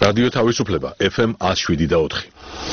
რადიო თავისუფლება FM 107.4.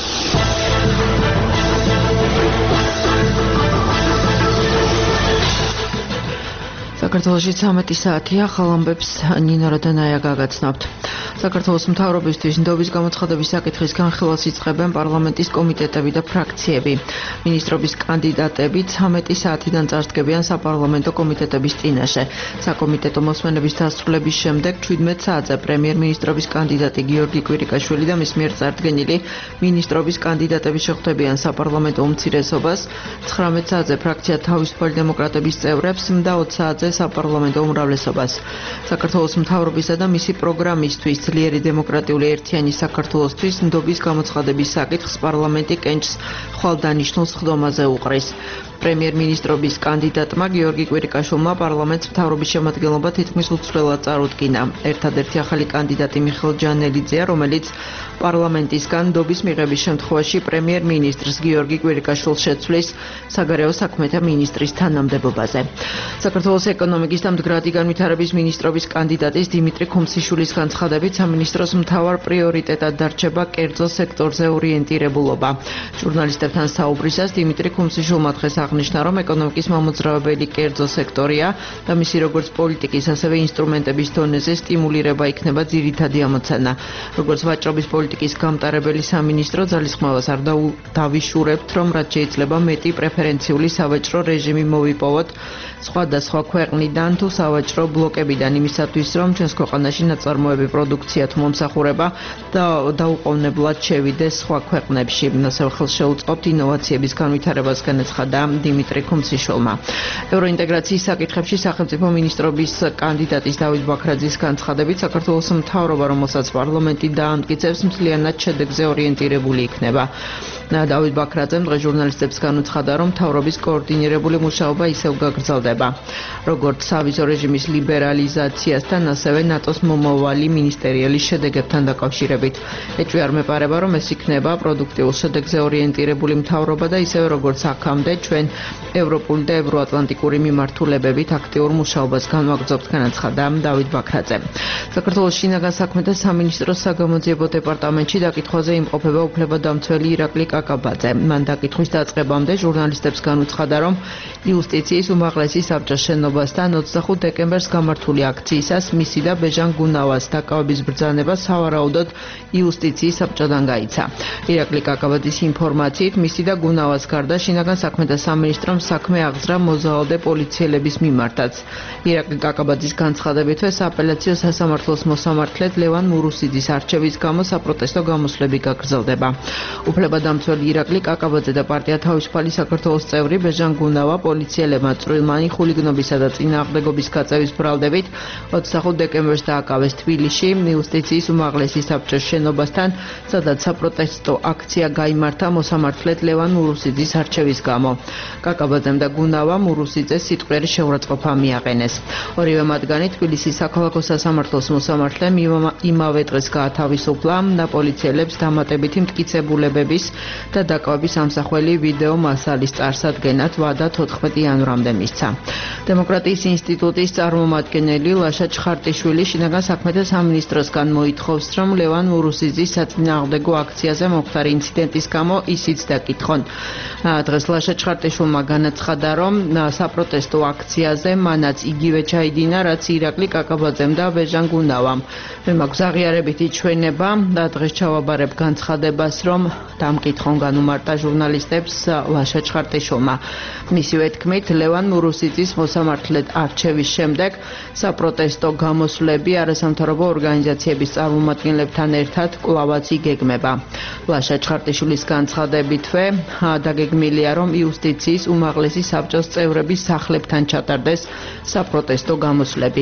საქართველოში 13 საათია, ხალ ამბებს ნინო როდანაია გაგაცნობთ. საქართველოს მთავრობისთვის ნდობის გამოცხადების საკითხის განხილვას იწყებენ პარლამენტის კომიტეტები და ფრაქციები. მინისტრობის კანდიდატები 13 საათიდან წარსდგებიან საპარლამენტო კომიტეტების წინაშე. საკომიტეტო მოსმენების დასრულების შემდეგ 17 საათზე პრემიერ-მინისტრობის კანდიდატი გიორგი კვირიკაშვილი და მის მიერ წარდგენილი მინისტრობის კანდიდატები შეხვდებიან საპარლამენტო უმცირესობას. 19 საათზე ფრაქცია თავისუფალი დემოკრატების წევრებს და 20 საათზე საპარლამენტო უმრავლესობას. საქართველოს მთავრობისა და მისი პროგრამისთვის ძლიერი დემოკრატიული ერთიანი საქართველოსთვის ნდობის გამოცხადების საკითხს პარლამენტი კენჭს ხვალდანიშნულ სხდომაზე უყრის. პრემიერ-მინისტრობის კანდიდატმა გიორგი კვირიკაშვილმა პარლამენტს მთავრობის შემადგენლობა თითქმის უცვლელად წარუდგინა. ერთადერთი ახალი კანდიდატი მიხეილ ჯანელიძეა, რომელიც პარლამენტისგან ნდობის მიღების შემთხვევაში პრემიერ-მინისტრს გიორგი კვირიკაშვილს შეცვლის საგარეო საქმეთა მინისტრის თანამდებობაზე. საქართველოს ეკონომიკის და მდგრადი განვითარების მინისტრობის კანდიდატის დიმიტრი ქუმსიშვილის განცხადებით სამინისტროს მთავარ პრიორიტეტად დარჩება კერძო სექტორზე ორიენტირებულობა. ჟურნალისტებთან საუბრისას დიმიტრი ქუმსიშვილმა დღეს აღნიშნა, რომ ეკონომიკის მამოძრავებელი კერძო სექტორია და მისი როგორც პოლიტიკის, ასევე ინსტრუმენტების დონეზე სტიმულირება იქნება ძირითადი ამოცანა. როგორც ვაჭრობის პოლიტიკის გამტარებელი სამინისტრო ძალისხმევას არ დავიშურებთ, რომ რაც შეიძლება მეტი პრეფერენციული სავაჭრო რეჟიმი მოვიპოვოთ სხვადასხვა ქვეყნიდან თუ სავაჭრო ბლოკებიდან იმისათვის, რომ ჩვენს ქვეყანაში ნაწარმოები პროდუქცია თუ მომსახურება და დაუყოვნებლად შევიდეს სხვა ქვეყნებში. ასევე ხელს შეუწყობთ ინოვაციების განვითარებას, განაცხადა დიმიტრი ქუმსიშვილმა. ევროინტეგრაციის საკითხებში სახელმწიფო მინისტრობის კანდიდატის დავით ბაქრაძის განცხადებით საქართველოს მთავრობა, რომელსაც პარლამენტი დაამტკიცებს, მთლიანად შედეგზე ორიენტირებული იქნება. დავით ბაქრაძემ დღეს ჟურნალისტებს განუცხადა, რომ მთავრობის კოორდინირებული მუშაობა ისევ გაგრძელდება. როგორც სავიზო რეჟიმის ლიბერალიზაციასთან, ასევე ნატოს მომავალი მინისტერიალის შედეგებთან დაკავშირებით. ეჭვი არ მეპარება, რომ ეს იქნება პროდუქტიულ შედეგზე ორიენტირებული მთავრობა და ისევე როგორც აქამდე ჩვენ ევროპული და ევროატლანტიკური მიმართულებებით აქტიურ მუშაობას განვაგრძობთ, განაცხადა დავით ბაქრაძემ. საქართველოს შინაგან საქმეთა სამინისტროს საგამოძიებო დეპარტამენტში დაკითხვაზე იმყოფება უფლებადამცველი ირაკლი კაკაბაძე. მან დაკითხვის დაწყებამდე ჟურნალისტებს განუცხადა, რომ იუსტიციის უმაღლესი საბჭოს შენობასთან 25 დეკემბერს გამართული აქციისას მისი და ბეჟან გუნავას დაკავების ბრძანება სავარაუდოდ იუსტიციის საბჭოდან გაიცა. ირაკლი კაკაბაძის ინფორმაციით მისი და გუნავას გარდა შინაგან საქმეთა სამინისტრომ საქმე აღძრა მოზაალდე პოლიციელების მიმართაც. ირაკლი კაკაბაძის განცხადებითვე სააპელაციო სასამართლოს მოსამართლედ ლევან მურუსიძის არჩევის გამო საპროტესტო გამოსვლები გაგრძელდება. უფლებადამცველი ირაკლი კაკაბაძე და პარტია თავისუფალი საქართველოს წევრი ბეჟან გუნავა პოლიციელებმა წვრილმანი ხულიგნობისა და წინააღმდეგობის გაწევის ბრალდებით 25 დეკემბერს დააკავეს თბილისში იუსტიციის უმაღლესი საბჭოს შენობასთან, სადაც საპროტესტო აქცია გაიმართა მოსამართლედ ლევან მურუსიძის არჩევის გამო. კაკაბაძემ და გუნავამ მურუსიძეს სიტყვიერი შეურაცხყოფა მიაყენეს. ორივე მათგანი თბილისის საქალაქო სასამართლოს მოსამართლემ იმავე დღეს გაათავისუფლა და პოლიციელებს დამატებითი მტკიცებულებების და დაკავების ამსახველი ვიდეო მასალის წარსადგენად ვადა 14 იანვრამდე მისცა. დემოკრატიის ინსტიტუტის წარმომადგენელი ლაშა ჩხარტიშვილი შინაგან საქმეთა სამინისტროსგან მოითხოვს, რომ ლევან მურუსიძის საწინააღმდეგო აქციაზე მომხდარი ინციდენტის გამო ისიც დაკითხონ. დღეს ლაშა ჩხარტიშვილმა განაცხადა, რომ საპროტესტო აქციაზე მანაც იგივე ჩაიდინა, რაც ირაკლი კაკაბაძემ და ბეჟან გუნავამ. მე მაქვს აღიარებითი ჩვენება და დღეს ჩავაბარებ განცხადებას, რომ დამკითხონ განუმარტა ჟურნალისტებს ლაშა ჩხარტიშვილმა. მისივე თქმით, ლევან მურუსიძის მოსამართლედ არჩევის შემდეგ საპროტესტო გამოსვლები არასამთავრობო ორგანიზაციების წარმომადგენლებთან ერთად კვლავაც იგეგმება. ლაშა ჩხარტიშვილის განცხადებითვე დაგეგმილია, რომ იუსტიციის უმაღლესი საბჭოს წევრების სახლებთან ჩატარდეს საპროტესტო გამოსვლები.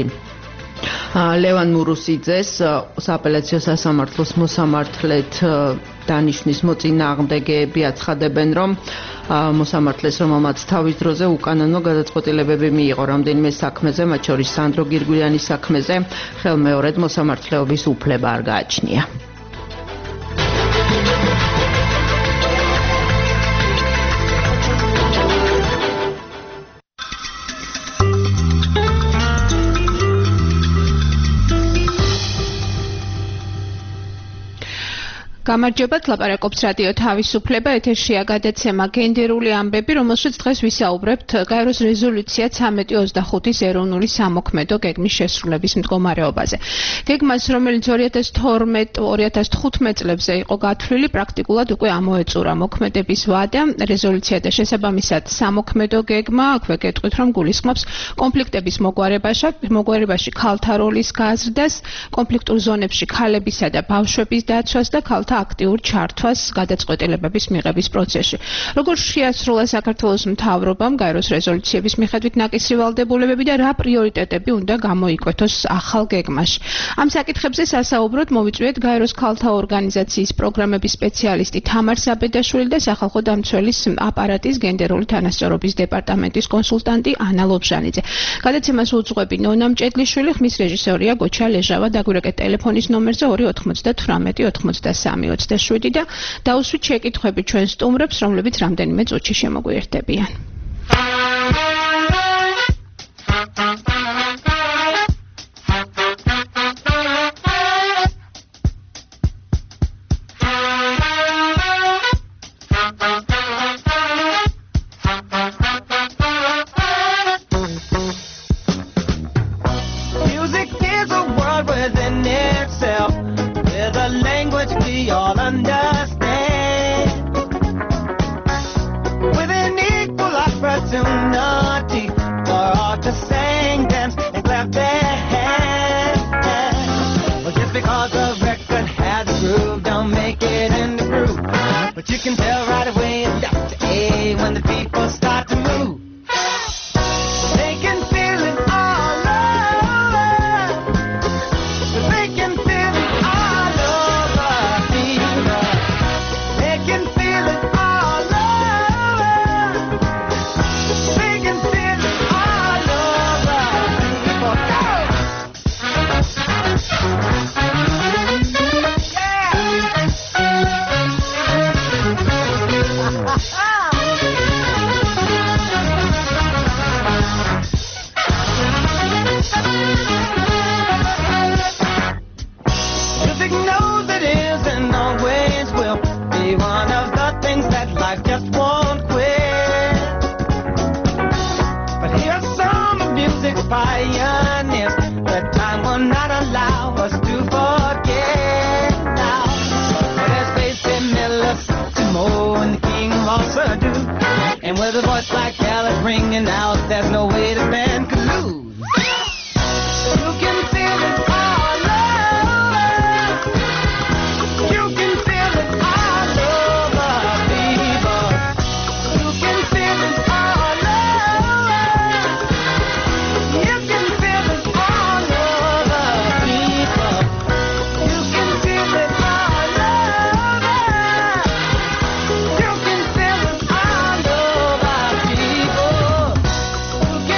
ლევან მურუსიძეს სააპელაციო სასამართლოს მოსამართლედ დანიშნვის მოწინააღმდეგეები აცხადებენ, რომ მოსამართლეს, რომელმაც თავის დროზე უკანონო გადაწყვეტილებები მიიღო რამდენიმე საქმეზე, მათ შორის სანდრო გირგვლიანის საქმეზე, ხელმეორედ მოსამართლეობის უფლება არ გააჩნია. გამარჯობათ, ლაპარაკობს რადიო თავისუფლება, ეთერშია გადაცემა გენდერული ამბები, რომელშიც დღეს ვისაუბრებთ გაეროს რეზოლუცია 1325-ის ეროვნული სამოქმედო გეგმის შესრულების მდგომარეობაზე. გეგმას, რომელიც 2012-2015 წლებზე იყო გათვლილი, პრაქტიკულად უკვე ამოეწურა მოქმედების ვადა, რეზოლუცია და შესაბამისად სამოქმედო გეგმა, აქვე გეტყვით, რომ გულისხმობს კონფლიქტების მოგვარებაში ქალთა როლის გაზრდას, კონფლიქტურ ზონებში ქალებისა და ბავშვების დაცვას და ქალთა აქტიურ ჩართვას გადაწყვეტილებების მიღების პროცესში. Როგორ შეასრულა საქართველოს მთავრობამ გაეროს რეზოლუციების მიხედვით ნაკისრი ვალდებულებები და რა პრიორიტეტები უნდა გამოიკვეთოს ახალ გეგმაში. Ამ საკითხებზე სასაუბროდ მოვიწვიეთ გაეროს ქალთა ორგანიზაციის პროგრამების სპეციალისტი თამარ საბედაშვილი და სახალხო დამცველის აპარატის გენდერული თანასწორობის დეპარტამენტის კონსულტანტი ანა ლობჟანიძე. გადაცემას უძღვები ნონა მჭედლიშვილი, ხმის რეჟისორია გოჩა ლეჟავა, დაგვირეკეთ ტელეფონის ნომერზე 298 93 27 და დაუსვით შეკითხვები ჩვენ სტუმრებს, რომლებიც რამდენიმე წუთში შემოგვიერთდებიან. Music is a world within itself, with a language we all understand, with an equal opportunity for all to sing, dance, and clap their hands. Well, just because a record has a groove, don't make it in the groove. But you can tell right away it's Dr. A when the people start to move. They can feel it all over. They can feel it all over, fever. They can feel it all over. They can feel it all over, people. Go! Music knows it is and always will be one of the things that life just won't quit. But here's some of music's pioneers that time will not allow us to forget now. There's Basie Miller, Timo, and the King of all Sadu. And with a voice like Ella ringing out, there's no way the band could lose. You can feel it all over. You can feel it all over, people. You can feel it all over. You can feel it all over, people. You can feel it all over. You can feel it all over, people. You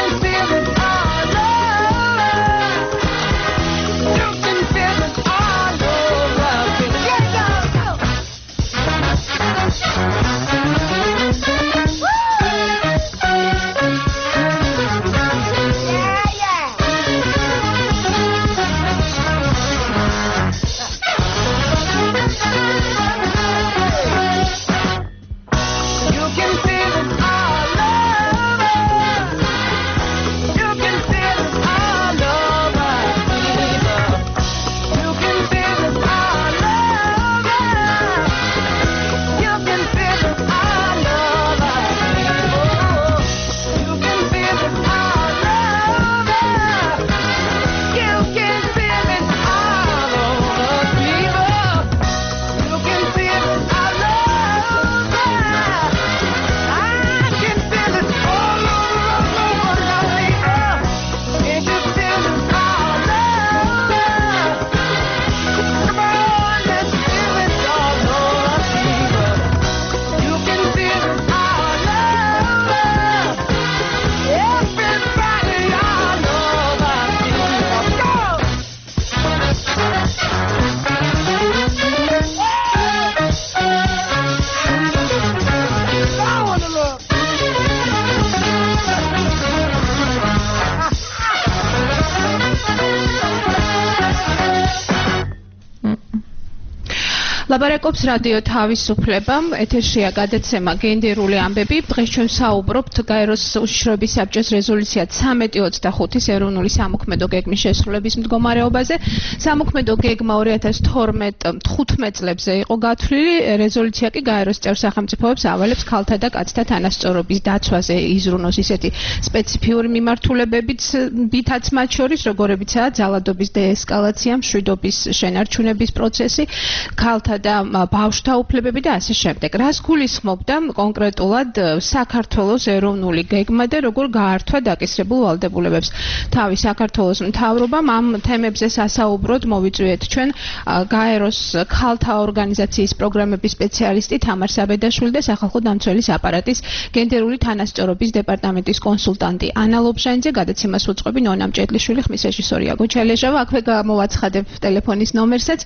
ლაბარაკობს რადიო თავისუფლება, ეთერშია გადაცემა გენდერული ამბები. დღეს ჩვენ საუბრობთ გაეროს უშიშროების საბჭოს რეზოლუცია 1325-ის ეროვნული სამოქმედო გეგმის შესრულების მდგომარეობაზე. სამოქმედო გეგმა 2012-15 წლებზე იყო გათვლილი. რეზოლუცია კი გაეროს წევრ სახელმწიფოებს ავალებს ქალთა და კაცთა თანასწორობის დაცვაზე იზრუნოს ისეთი სპეციფიური მიმართულებებითაც მათ შორის, როგორებიცაა ძალადობის დეესკალაცია, მშვიდობის შენარჩუნების პროცესი, ქალთა და ბავშვთა უფლებები და ასე შემდეგ. რას გულისხმობდა კონკრეტულად საქართველოს ეროვნული გეგმა და როგორ გაართვა დაკისრებულ ვალდებულებებს? თავი საქართველოს მთავრობამ ამ თემებზე სასაუბროდ მოვიწვიეთ ჩვენ გაეროს ქალთა ორგანიზაციის პროგრამების სპეციალისტი თამარ საბედაშვილი და სახალხო დამცველის აპარატის გენდერული თანასწორობის დეპარტამენტის კონსულტანტი ანა ლობჟანიძე. გადაცემას უწყობი ნონა მჭედლიშვილი, ხმის რეჟისორია გოჩალეჟავა. აქვე გამოვაცხადებ ტელეფონის ნომერსაც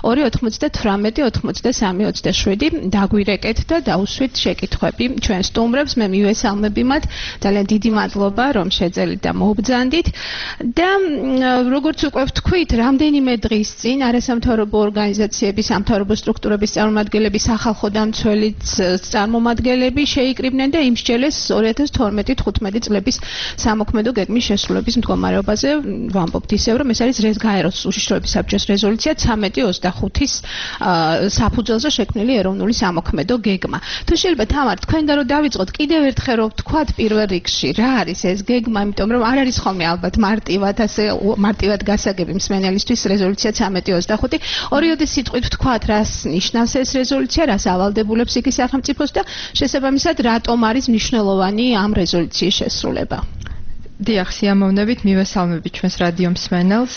298-93-27 დაგვირეკეთ და დაუსვით შეკითხვები ჩვენ სტუმრებს. მე მივესალმები მათ. ძალიან დიდი მადლობა რომ შეძელით და მობრძანდით. და როგორც უკვე ვთქვით, რამდენიმე დღის წინ არასამთავრობო ორგანიზაციების, სამთავრობო სტრუქტურების წარმომადგენლები, სახალხო დამცველის წარმომადგენლები შეიკრიბნენ და იმსჯელეს 2012-15 წლების სამოქმედო გეგმის შესრულების მდგომარეობაზე. ვამბობთ ისევ, რომ ეს არის გაეროს უშიშროების საბჭოს რეზოლუცია 1325-ის საფუძველზე შექმნილი ეროვნული სამოქმედო გეგმა. თუ შეიძლება თამარ თქვენგან რომ დავიწყოთ, კიდევ ერთხელ რომ ვთქვათ პირველ რიგში, რა არის ეს გეგმა, იმიტომ რომ არ არის ხოლმე ალბათ მარტივად გასაგები მსმენელისთვის რეზოლუცია 1325. ორიოდი სიტყვით ვთქვათ, რას ნიშნავს ეს რეზოლუცია, რას ავალდებულებს იგი სახელმწიფოს და შესაბამისად რატომ არის მნიშვნელოვანი ამ რეზოლუციის შესრულება. დიახ, სიამოვნებით მივესალმებით ჩვენს რადიო მსმენელს.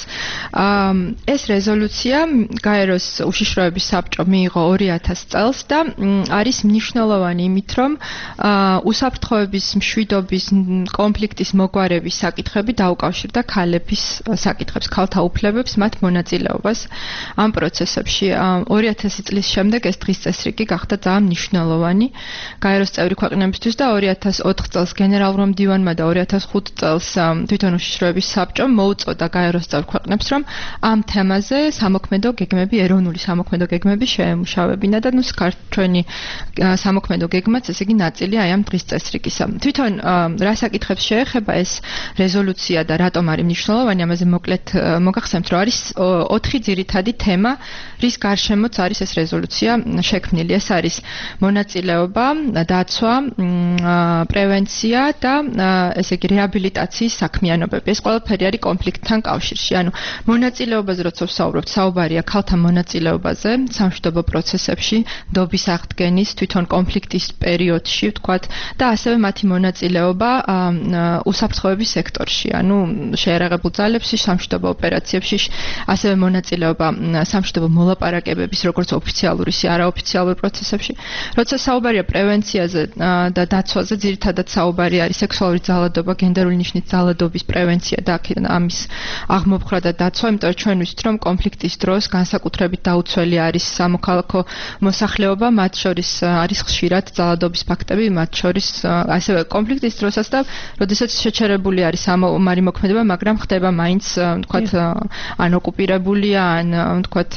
ეს რეზოლუცია გაეროს უშიშროების საბჭომ მიიღო 2000 წელს და არის მნიშვნელოვანი იმით, რომ უსაფრთხოების, მშვიდობის, კონფლიქტის მოგვარების საკითხები დაუკავშირდა ქალების საკითხებს, ქალთა უფლებებს, მათ მონაწილეობას ამ პროცესებში. 2000 წლის შემდეგ ეს დღის წესრიგი გახდა ძალიან მნიშვნელოვანი გაეროს წევრი ქვეყნებისთვის და 2004 წელს გენერალურმა მდივანმა და 2005 თვითონ უშიშროების საბჭომ მოუწოდა გაეროს წევრ ქვეყნებს, რომ ამ თემაზე სამოქმედო გეგმები, ეროვნული სამოქმედო გეგმები შეემუშავებინა და ჩვენი სამოქმედო გეგმაც, ესე იგი ნაწილია აი ამ დღის წესრიგისა. თვითონ რა საკითხებს შეეხება ეს რეზოლუცია და რატომ არის მნიშვნელოვანი, ამაზე მოკლედ მოგახსენებთ, რომ არის 4 ძირითადი თემა, რის გარშემოც არის ეს რეზოლუცია შექმნილი. ეს არის მონაწილეობა, დაცვა, პრევენცია და ესე იგი რეაბილიტაცია საქმიანობები. ეს ყველაფერი არის კონფლიქტთან კავშირში. ანუ მონაწილეობაზე როცა ვსაუბრობთ, საუბარია ქალთა მონაწილეობაზე სამშვიდობო პროცესებში, ნდობის აღდგენის, თვითონ კონფლიქტის პერიოდში, ვთქვათ, და ასევე მათი მონაწილეობა უსაფრთხოების სექტორში, ანუ შეერაღებულ ძალებში, სამშვიდობო ოპერაციებში, ასევე მონაწილეობა სამშვიდობო მოლაპარაკებების, როგორც ოფიციალური, ისე არაოფიციალურ პროცესებში. როცა საუბარია პრევენციაზე და დაცვაზე, ძირითადად საუბარი არის სექსუალური ძალადობა, გენდერული ნიშნით ძალადობის პრევენცია და ამის აღმოფხვრა და დაცვა, იმიტომ რომ ჩვენ ვიცით, რომ კონფლიქტის დროს განსაკუთრებით დაუცველი არის სამოქალაქო მოსახლეობა, მათ შორის არის ხშირად ძალადობის ფაქტები, მათ შორის ასევე კონფლიქტის დროსაც და როდესაც შეჩერებული არის ამარი მოქმედება, მაგრამ ხდება მაინც, ვთქვათ, ან ოკუპირებულია, ან ვთქვათ,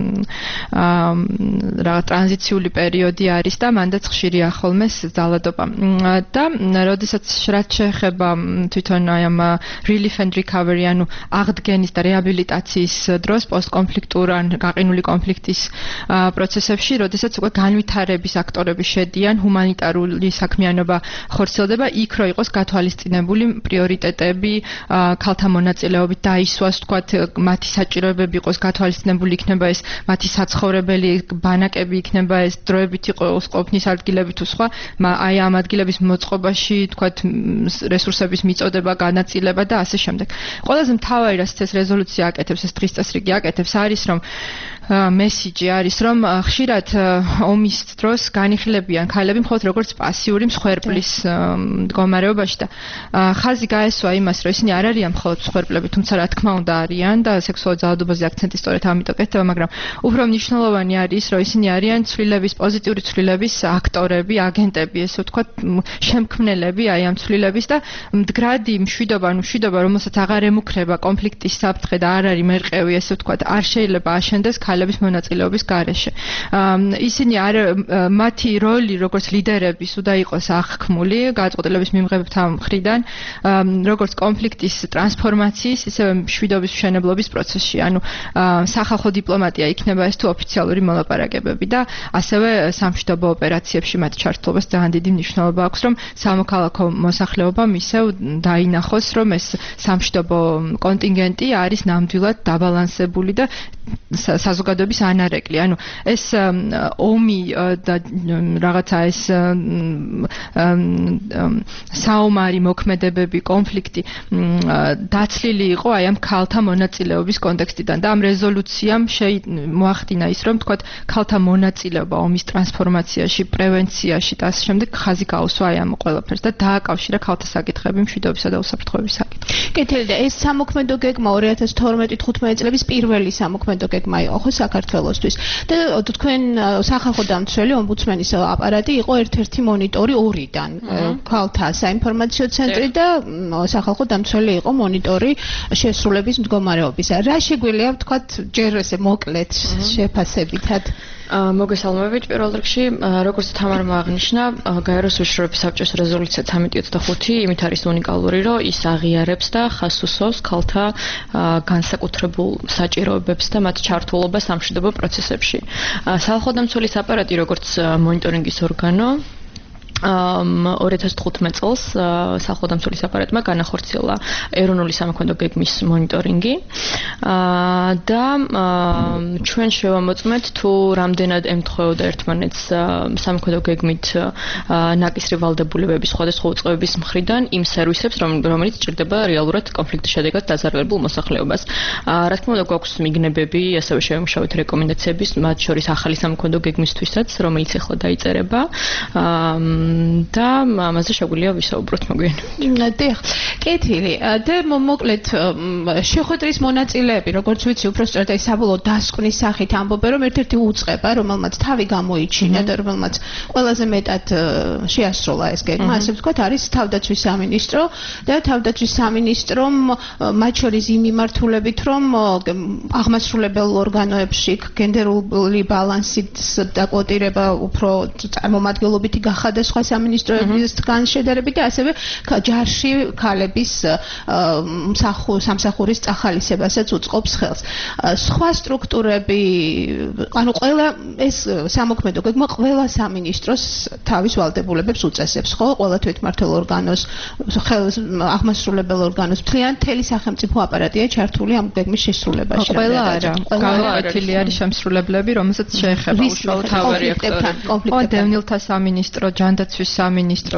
რა ტრანზიციული პერიოდი არის და მანდაც ხშირია ხოლმე ძალადობა. და როდესაც რაც შეეხება თვითონ აი ამ relief and recovery, ანუ აღდგენის და რეაბილიტაციის დროს პოსტკონფლიქტურ ან გაყინული კონფლიქტის პროცესებში, როდესაც უკვე განვითარების აქტორები შედიან, ჰუმანიტარული საქმიანობა ხორციელდება, იქ რო იყოს გათვალისწინებული პრიორიტეტები, ქალთა მონაწილეობით დაისვას, ვთქვათ, მათი საჭიროებები იყოს გათვალისწინებული, იქნება ეს მათი საცხოვრებელი ბანაკები, იქნება ეს დროებით იყოს ყოფნის ადგილები თუ სხვა, აი ამ ადგილების მოწყობაში, ვთქვათ, რესურსების მიწოდება, განაწილება და ასე შემდეგ. ყველაზე მთავარი რაც ეს რეზოლუცია აკეთებს, ეს დღის წესრიგი აკეთებს, არის რომ მესიჯი არის, რომ ხშირად ომის დროს განიხილებიან ქალები მხოლოდ როგორც პასიური მსხვერპლის მდგომარეობაში და ხაზი გაესვა იმას, რომ ისინი არ არიან მხოლოდ მსხვერპლები, თუმცა რა თქმა უნდა არიან და სექსუალურ ძალადობაზე აქცენტი სწორედ ამიტომ კეთდება, მაგრამ უფრო მნიშვნელოვანი არის, რომ ისინი არიან ცვლილების, პოზიტიური ცვლილების აქტორები, აგენტები, ესე ვთქვათ, შემქმნელები აი ამ ცვლილების და მდგრადი მშვიდობა, რომელსაც აღარ ემუქრება კონფლიქტის საფრთხე და არ არის მერყევი, ესე ვთქვათ, არ შეიძლება აშენდეს ქალების მონაწილეობის გარეშე. ისინი არ მათი როლი როგორც ლიდერების უნდა იყოს აღქმული გადაწყვეტილების მიმღებებთან მხრიდან, როგორც კონფლიქტის ტრანსფორმაციის, ისევე მშვიდობის მშენებლობის პროცესში. ანუ სახალხო დიპლომატია იქნება ეს თუ ოფიციალური მოლაპარაკებები და ასევე სამშვიდობო ოპერაციებში მათ ჩართულობას ძალიან დიდი მნიშვნელობა აქვს, რომ სამოქალაქო მოსახლეობამ ისევ დაინახოს, რომ ეს სამშვიდობო კონტინგენტი არის ნამდვილად დაბალანსებული და საზოგადოების ანარეკლი. ანუ ეს ომი და რაღაცა ეს საომარი მოქმედებები, კონფლიქტი დაცლილი იყო აი ამ ქალთა მონაწილეობის კონტექსტიდან და ამ რეზოლუციამ მოახდინა ის, რომ თქვათ ქალთა მონაწილეობა ომის ტრანსფორმაციაში, პრევენციაში და ასე შემდეგ ხაზი გაუსვა აი ამ ყველაფერს და დააკავშირა ქალთა საკითხები მშვიდობისა და უსაფრთხოების საკითხებს. კეთილი და ეს სამოქმედო გეგმა 2012-15 წლების პირველი სამოქმედო გეგმა იყო ხო საქართველოსთვის და თქვენ სახალხო დამცველი ომბუდსმენის აპარატი იყო ერთ-ერთი მონიტორი ორიდან ქალთა საინფორმაციო ცენტრი და სახალხო დამცველი იყო მონიტორი შესრულების მდგომარეობისა. რა შეგვიძლია ვთქვათ ჯერ ესე მოკლედ შეფასებითად? მოგესალმებით პირველ რიგში, როგორც თამარმა აღნიშნა, გაეროს უშიშროების საბჭოს რეზოლუცია 1325 იმით არის უნიკალური, რომ ის აღიარებს და ხაზს უსვავს ქალთა განსაკუთრებულ საჭიროებებს და მათ ჩართულობას სამშვიდობო პროცესებში. სახალხო დამცველის აპარატი, როგორც მონიტორინგის ორგანო 2015 წელს სახალხო დამცველის აპარატმა განახორციელა ეროვნული სამოქმედო გეგმის მონიტორინგი და ჩვენ შევამოწმეთ თუ რამდენად ემთხვეოდა ერთმანეთს სამოქმედო გეგმით ნაკისრი ვალდებულებების სხვადასხვა უწყებების მხრიდან იმ სერვისებს, რომელიც ჭირდება რეალურად კონფლიქტის შედეგად დაზარალებულ მოსახლეობას. რა თქმა უნდა, გვაქვს მიგნებები, ასევე შევიმუშავეთ რეკომენდაციების, მათ შორის ახალი სამოქმედო გეგმისთვისაც, რომელიც ახლა დაიწერება. და ამაზე შეგვიძლია ვისაუბროთ მოგვიანებით. დიახ, კეთილი. და მოკლედ შეხვედრის მონაწილეები, როგორც ვიცი, უბრალოდ და საბოლოო დასკვნის სახით ამბობენ, რომ ერთ-ერთი უწყება, რომელმაც თავი გამოიჩინა და რომელმაც ყველაზე მეტად შეასრულა ეს გეგმა, ასე ვთქვათ, არის თავდაცვის სამინისტრო და თავდაცვის სამინისტრომ მათ შორის იმ მიმართულებით, რომ აღმასრულებელ ორგანოებში გენდერული ბალანსის დაკვოტირება უფრო წარმომადგენლობითი გახადა სხვა სამინისტროებისგან შედარებით და ასევე ჯარში ქალების სამსახურის წახალისებასაც უწყობს ხელს. სხვა სტრუქტურები, ანუ ყველა ეს სამოქმედო გეგმა ყველა სამინისტროს თავის ვალდებულებებს უწესებს, ხო? ყველა თვითმმართველ ორგანოს, აღმასრულებელ ორგანოს, მთელი სახელმწიფო აპარატია ჩართული ამ გეგმის შესრულებაში. ყველა არა. განკვეთილი არის შემსრულებლები, რომელსაც შეეხება უშუალოდ თავარი აქტორი. დევნილთა სამინისტრო, ჯანდაცვის სამინისტრო,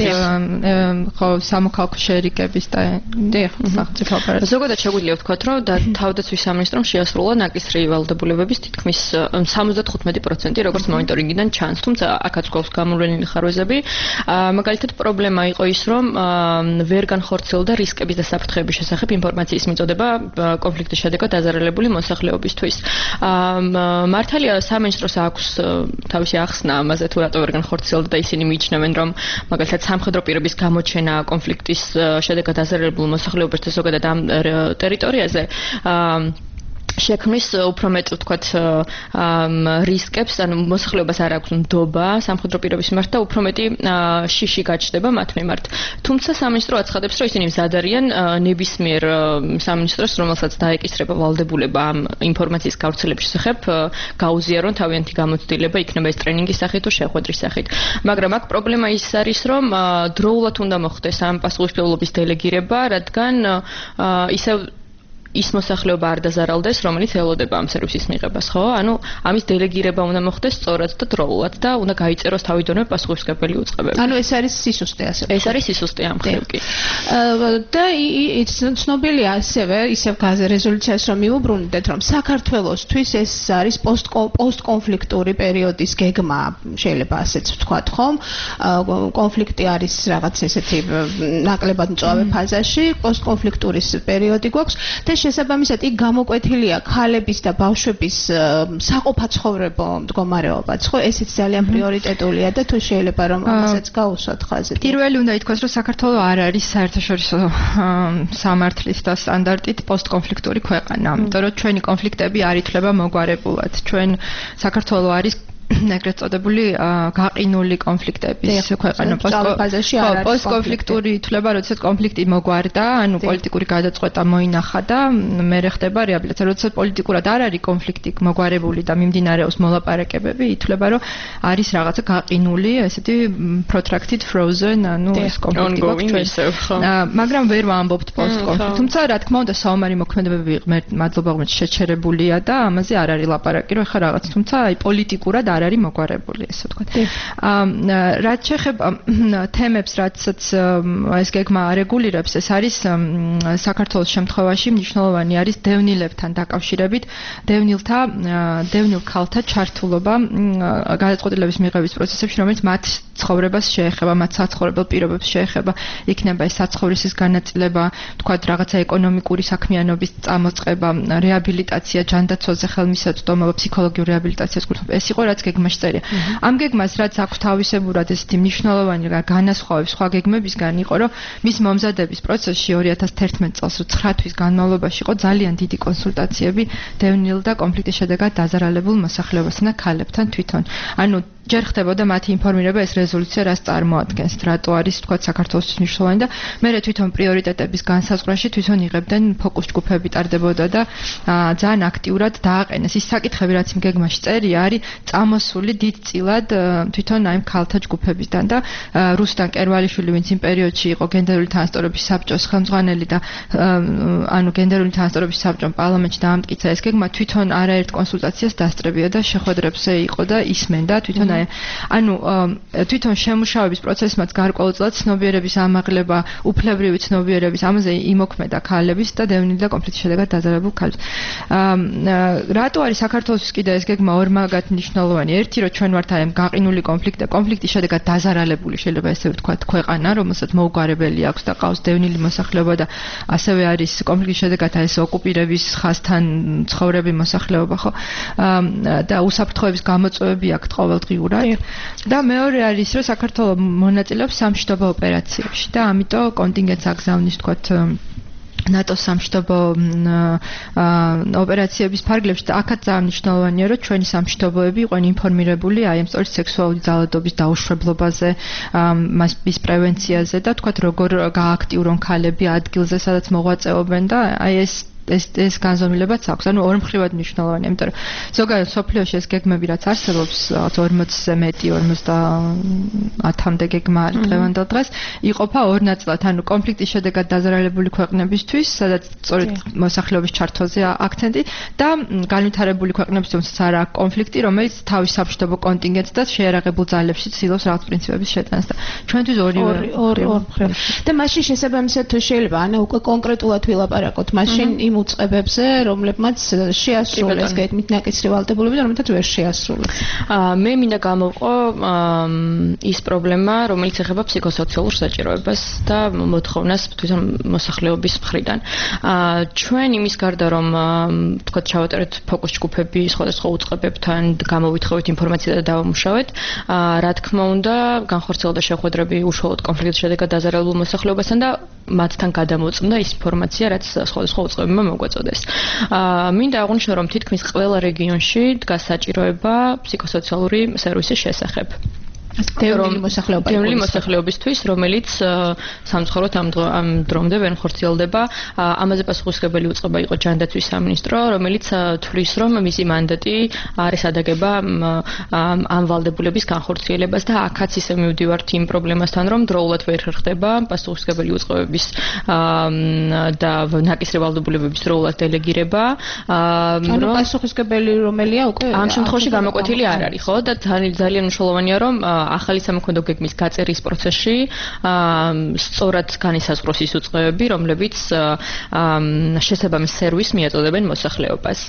ხო, სამოქალაქო შერიკების და სახელმწიფო აპარატი. ზოგადად შეგვიძლია ვთქვათ, რომ თავდაცვის სამინისტრომ შეასრულა ნაკისრი ვალდებულებების თითქმის 75%, როგორც მონიტორინგიდან ჩანს, თუმცა აქაც გვაქვს გამოვლენილი ხარვეზები. მაგალითად, პრობლემა იყო ის, რომ ვერ განხორციელდა რისკების და საფრთხეების შესახებ ინფორმაციის მიწოდება კონფლიქტის შედეგად დაზარალებული მოსახლეობისთვის. მართალია სამინისტროს აქვს თავისი ახსნა ამაზე, თუ რატო ვერ განხორციელდა და ისინი მიიჩნევენ, რომ მაგალითად სამხედრო პირების გამოჩენა კონფლიქტის შედეგად დაზარალებულ მოსახლეობას და ზოგადად ამ ტერიტორიაზე შექმნის უფრო მეტ ვთქვათ რისკებს, ანუ მოსახლეობას არ აქვს ნდობა სამხედრო პირების მიმართ და უფრო მეტი შიში გაჩნდება მათ მიმართ. თუმცა სამინისტრო აცხადებს, რომ ისინი მზად არიან ნებისმიერ სამინისტროს, რომელსაც დაეკისრება ვალდებულება ამ ინფორმაციის გავრცელების შესახებ, გაუზიარონ თავიანთი გამოცდილება, იქნება ეს ტრენინგის სახით თუ შეხვედრის სახით. მაგრამ აქ პრობლემა ის არის, რომ დროულად უნდა მოხდეს ამ პასუხისმგებლობის დელეგირება, რადგან ისევ ის მოსახლეობა არ დაზარალდეს, რომელიც ელოდება ამ სერვისის მიღებას, ხო? ანუ ამის დელეგირება უნდა მოხდეს სწორად და დროულად და უნდა გაიწეროს თავიდანვე პასუხისმგებელი უწყებები. ანუ ეს არის სისუსტე ასე. ეს არის სისუსტე ამ მხრივ კი. და ცნობილია ასევე ისევ რეზოლუციას რომ მიუბრუნდეთ, რომ საქართველოსთვის ეს არის პოსტკონფლიქტური პერიოდის გეგმა, შეიძლება ასეც ვთქვათ, ხომ? კონფლიქტი არის რაღაც ესეთი ნაკლებად მწვავე ფაზაში, პოსტკონფლიქტურის პერიოდი გვაქვს და შესაბამისად იქ გამოკვეთილია ქალების და ბავშვების საყოფაცხოვრებო მდგომარეობაც, ხო? ესეც ძალიან პრიორიტეტულია და თუ შეიძლება რომ ამასაც გაუსვათ ხაზი. პირველი უნდა ითქვას, რომ საქართველო არ არის საერთაშორისო სამართლის და სტანდარტით პოსტკონფლიქტური ქვეყანა, იმიტომ რომ ჩვენი კონფლიქტები არ ითვლება მოგვარებულად. ჩვენ საქართველო არის ეგრეთ წოდებული გაყინული კონფლიქტების ქვეყანა. პოსტკონფლიქტური ითვლება, როდესაც კონფლიქტი მოგვარდა, ანუ პოლიტიკური გადაწყვეტა მოინახა და მერე ხდება რეაბილიტაცია. როდესაც პოლიტიკურად არ არის კონფლიქტი მოგვარებული და მიმდინარეობს მოლაპარაკებები, ითვლება, რომ არის რაღაცა გაყინული, ესეთი protracted frozen, ანუ ეს კონფლიქტი გვაქვს. მაგრამ ვერ ვამბობთ პოსტკონფლიქტ. თუმცა, რა თქმა უნდა, საომარი მოქმედებები მადლობა ღმერთს შეჩერებულია და ამაზე არ არის ლაპარაკი, რომ ეხა რაღაც, თუმცა აი პოლიტიკურად არ არის მოგვარებული, ესე ვთქვათ. რაც შეეხება თემებს, რაცაც ეს გეგმა რეგულირებს, ეს არის საქართველოს შემთხვევაში მნიშვნელოვანი არის დევნილებთან დაკავშირებით, დევნილ ქალთა ჩართულობა გადაწყვეტილების მიღების პროცესებში, რომელიც მათ ცხოვრებას შეეხება, მათ საცხოვრებელ პირობებს შეეხება, იქნება ეს საცხოვრისის განაწილება, ვთქვათ, რაღაცა ეკონომიკური საქმიანობის წამოწყება, რეაბილიტაცია, ჯანდაცვაზე ხელმისაწვდომობა, ფსიქოლოგიური რეაბილიტაციას გულისხმობ. ეს იყო რაც გეგმაში წერია. ამ გეგმას რაც აქვს თავისებურად ესეთი მნიშვნელოვანი განასხვავების სხვა გეგმებისგან იყო, რომ მის მომზადების პროცესში 2011 წელს 9 თვის განმავლობაში იყო ძალიან დიდი კონსულტაციები დევნილ და კონფლიქტის შედეგად დაზარალებულ მოსახლეობასთან და ქალებთან თვითონ. ანუ ჯერ ხდებოდა მათი ინფორმირება ეს რეზოლუცია რას წარმოადგენს, რატო არის თქვა საქართველოს მნიშვნელოვანი და მერე თვითონ პრიორიტეტების განსაზღვრაში თვითონ იღებდნენ ფოკუს ჯგუფები ტარდებოდა და ძალიან აქტიურად დააყენეს ის საკითხები, რაც იმ გეგმაში წერია, არის წამოსული დიდწილად თვითონ აი ქალთა ჯგუფებისგან და რუსტან კერვალიშვილი, ვინც იმ პერიოდში იყო გენდერული თანასწორობის საბჭოს ხელმძღვანელი და ანუ გენდერული თანასწორობის საბჭომ პარლამენტში დაამტკიცა ეს გეგმა, თვითონ არაერთ კონსულტაციას დასწრებია და შეხვედრებზე იყო და ისმენდა თვითონ ანუ თვითონ შემუშავების პროცესმაც გარკვეულწილად ცნობიერების ამაღლება, უფლებრივი ცნობიერების ამაზე იმოქმედა ქალების და დევნილი და კონფლიქტის შედეგად დაზარალებულ ქალებს. რატო არის საქართველოსთვის კიდე ეს გეგმა ორმაგად მნიშვნელოვანი? ერთი, რომ ჩვენ ვართ აი ამ გაყინული კონფლიქტის შედეგად დაზარალებული, შეიძლება ესე ვთქვათ, ქვეყანა, რომელსაც მოუგვარებელი აქვს და ყავს დევნილი მოსახლეობა და ასევე არის კონფლიქტის შედეგად ეს ოკუპირების ხაზთან ცხოვრები მოსახლეობა, ხო? და უსაფრთხოების გამოწვევები აქვს ყოველდღიურად. და მეორე არის, რომ საქართველო მონაწილეობს სამშვიდობო ოპერაციებში და ამიტომ კონტინგენტს აგზავნის, ვთქვათ, ნატოს სამშვიდობო ოპერაციების ფარგლებში და აქაც ძალიან მნიშვნელოვანია, რომ ჩვენი სამშვიდობოები იყვნენ ინფორმირებული აი ამ სწორედ სექსუალური ძალადობის დაუშვებლობაზე, მის პრევენციაზე და თქვათ როგორ გააქტიურონ ქალები ადგილზე, სადაც მოღვაწეობენ და აი ეს განზომილებაც აქვს. ანუ ორმხრივად მნიშვნელოვანია, იმიტომ რომ ზოგადად სოფლიოში ეს გეგმები რაც არსებობს, 40-ზე მეტი, 50-მდე გეგმა არის დღევანდელ დღეს, იყოფა ორ ნაწილად. ანუ კონფლიქტის შედეგად დაზარალებული ქვეყნებისთვის, სადაც სწორედ მოსახლეობის ჩართვაზე აქცენტი და განვითარებული ქვეყნებისთვის, რომელსაც არ აქვს კონფლიქტი, რომელიც თავის სამშვიდობო კონტინგენტს და შეიარაღებულ ძალებში ცდილობს რაღაც პრინციპების შეტანას და ჩვენთვის ორი მხრივ. და მაშინ შესაბამისად თუ შეიძლება, ანუ უკვე კონკრეტულად ვილაპარაკოთ, მაშინ იმ უწყებებზე, რომლებმაც შეასრულეს გეგმით ნაკისრი ვალდებულები და რომელთაც ვერ შეასრულეს. მე მინდა გამოვყო ის პრობლემა, რომელიც ეხება ფსიქოსოციალურ საჭიროებას და მოთხოვნას თვითონ მოსახლეობის მხრიდან. ჩვენ იმის გარდა რომ თქვა ჩავაწერეთ ფოკუს ჯგუფები სხვადასხვა უწყებებთან, გამოვითხოვეთ ინფორმაცია და დავამუშავეთ, რა თქმა უნდა, განხორციელდა შეხვედრები უშუალოდ კონფლიქტის შედეგად დაზარალებულ მოსახლეობასთან და მათთან გადამოწმდა ის ინფორმაცია, რაც სხვადასხვა უწყებებმა მოგვაწოდეს. მინდა აღვნიშნო, რომ თითქმის ყველა რეგიონში დგას საჭიროება ფსიქოსოციალური სერვისის შესახებ. დევნილი მოსახლეობისთვის, რომელიც სამწუხაროდ ამ დრომდე ვერ ხორციელდება. ამაზე პასუხისმგებელი უწყება იყო ჯანდაცვის სამინისტრო, რომელიც თვლის, რომ მისი მანდატი არის ადაგება ამ ვალდებულების განხორციელებას და აქაც ისე მივდივართ იმ პრობლემასთან, რომ დროულად ვერ ხერხდება პასუხისმგებელი უწყებების და ნაკისრი ვალდებულებების დროულად დელეგირება. ანუ პასუხისმგებელი რომელია უკვე ამ შემთხვევაში გამოკვეთილი არ არის, ხო? და ძალიან მნიშვნელოვანია, რომ ახალი სამოქმედო გეგმის გაწერის პროცესში სწორად განისაზღვროს ის უწყებები, რომლებიც შესაბამის სერვისს მიაწოდებენ მოსახლეობას.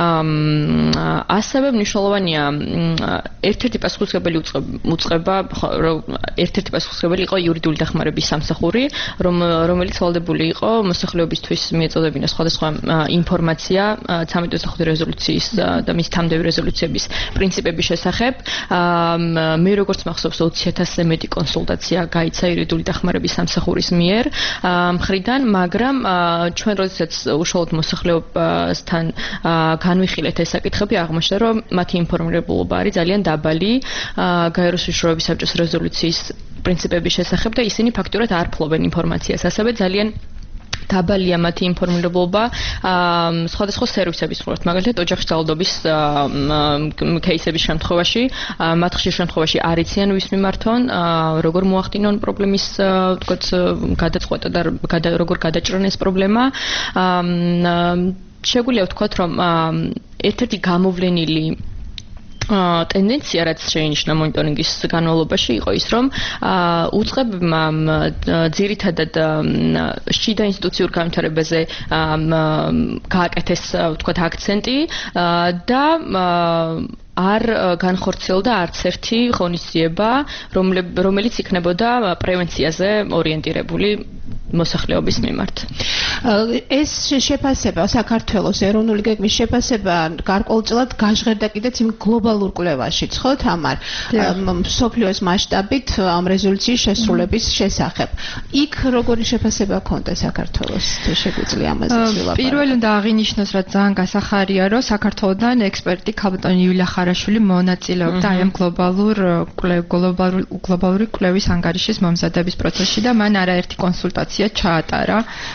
ასევე მნიშვნელოვანია ერთ-ერთი პასუხისმგებელი უწყება, ერთ-ერთი პასუხისმგებელი იყო იურიდიული დახმარების სამსახური, რომელიც ვალდებული იყო მოსახლეობისთვის მიეწოდებინა სხვადასხვა ინფორმაცია 1325 რეზოლუციის და მის თანამდებობრივი რეზოლუციების პრინციპების შესახებ. მე როგორც მახსოვს 20000-ზე მეტი კონსულტაცია გაიცა იურიდიული დახმარების სამსახურის მიერ მხრიდან, მაგრამ ჩვენ როდესაც უშუალოდ მოსახლეობასთან განვიხილეთ ეს საკითხები, აღმოჩნდა, რომ მათი ინფორმირებულობა არის ძალიან დაბალი გაეროს უშუალოების საბჭოს რეზოლუციის პრინციპების შესახებ და ისინი ფაქტურად არ ფლობენ ინფორმაციას. ასევე ძალიან დაბალია მათი ინფორმირებულობა სხვადასხვა სერვისების მხრივ, მაგალითად ოჯახში ძალადობის кейსების შემთხვევაში, მათ ხშირ შემთხვევაში არ იციან ვის მიმართონ, როგორ მოახდინონ პრობლემის თქოს გადაწყვეტა და როგორ გადაჭრან ეს პრობლემა. შეგვიძლია ვთქვათ, რომ ერთ-ერთი გამოვლენილი ტენდენცია, რაც შეინიშნა მონიტორინგის განმავლობაში, იყო ის, რომ უწყებმა ძირითადად შიდა ინსტიტუციურ განვითარებაზე გააკეთეს, ვთქვათ, აქცენტი და არ განხორციელდა არც ერთი ღონისძიება, რომელიც იქნებოდა პრევენციაზე ორიენტირებული მოსახლეობის მიმართ. ეს შეფასება საქართველოს ეროვნული გეგმის შეფასება გარკვეულწილად გაჟღერდა კიდეც იმ გლობალურ კვლევაშიც, ხო, თამარ? მსოფლიოს მასშტაბით ამ რეზოლუციის შესრულების შესახებ. იქ როგორი შეფასება ჰქონდა საქართველოს? თუ შეგვიძლია ამაზე ვილაპარაკოთ. პირველი უნდა აღინიშნოს, რაც ძალიან გასახარია, რომ საქართველოსთან ექსპერტი ქალბატონი იულია ხარაშვილი მონაწილეობდა აი ამ გლობალური კვლევის ანგარიშის მომზადების პროცესში და მან არაერთი კონსულტაცია ჩაატარა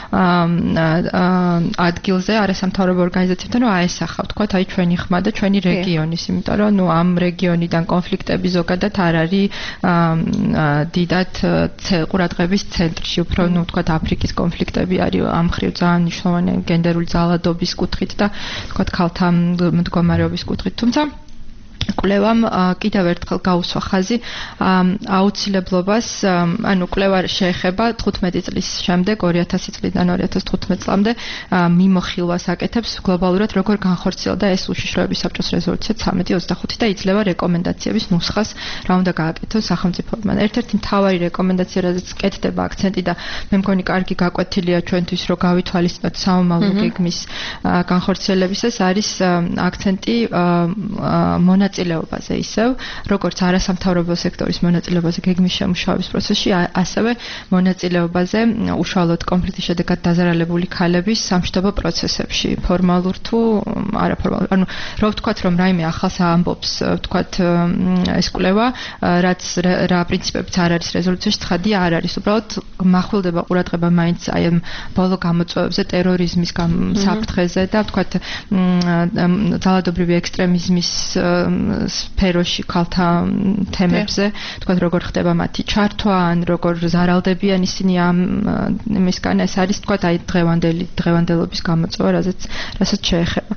ადგილზე არასამთავრობო ორგანიზაციებთან, რომ აესახა, ვთქვათ, აი ჩვენი ხმა და ჩვენი რეგიონის, იმიტომ რომ ამ რეგიონიდან კონფლიქტები ზოგადად არ არის დიდად ყურადღების ცენტრში, უფრო ვთქვათ, აფრიკის კონფლიქტები არის ამ მხრივ ძალიან მნიშვნელოვანი გენდერული ძალადობის კუთხით და ვთქვათ, ქალთა მდგომარეობის კუთხით, თუმცა კვლევამ კიდევ ერთხელ გაუსვა ხაზი აუცილებლობას, ანუ კვლევა შეეხება 15 წლის შემდეგ 2000 წლიდან 2015 წლამდე მიმოხილვას აკეთებს გლობალურად, როგორ განხორციელდა ეს უშიშროების საბჭოს რეზოლუცია 1325 და იძლევა რეკომენდაციების ნუსხას, რა უნდა გააკეთოს სახელმწიფოებმა. ერთ-ერთი მთავარი რეკომენდაცია, რაზეც კეთდება აქცენტი და მე მგონი კარგი გაკვეთილია ჩვენთვის, რომ გავითვალისწინოთ სამომავლო გეგმის განხორციელებისას, არის აქცენტი მონაწილეობაზე ისევ, როგორც არასამთავრობო სექტორის მონაწილეობაზე გეგმის შემუშავების პროცესში, ასევე მონაწილეობაზე უშუალოდ კონფლიქტის შედეგად დაზარალებული ქალების სამშვიდობო პროცესებში, ფორმალურ თუ არაფორმალურ. ანუ რო ვთქვათ, რომ რაიმე ახალს ამბობს, ვთქვათ, ეს კვლევა, რაც რა პრინციპებიც არ არის რეზოლუციაში ცხადია არ არის. უბრალოდ მახვილდება ყურადღება მაინც აი ამ ბოლო გამოწვევებზე, ტერორიზმის საფრთხეზე და ვთქვათ, ძალადობრივი ექსტრემიზმის სფეროში ქალთა თემებზე, თქვათ, როგორ ხდება მათი ჩართვა, ან როგორ ზარალდებიან ისინი ამ იმისგან, ეს არის, თქვათ, აი დღევანდელობის გამოწვევა, რასაც შეეხება.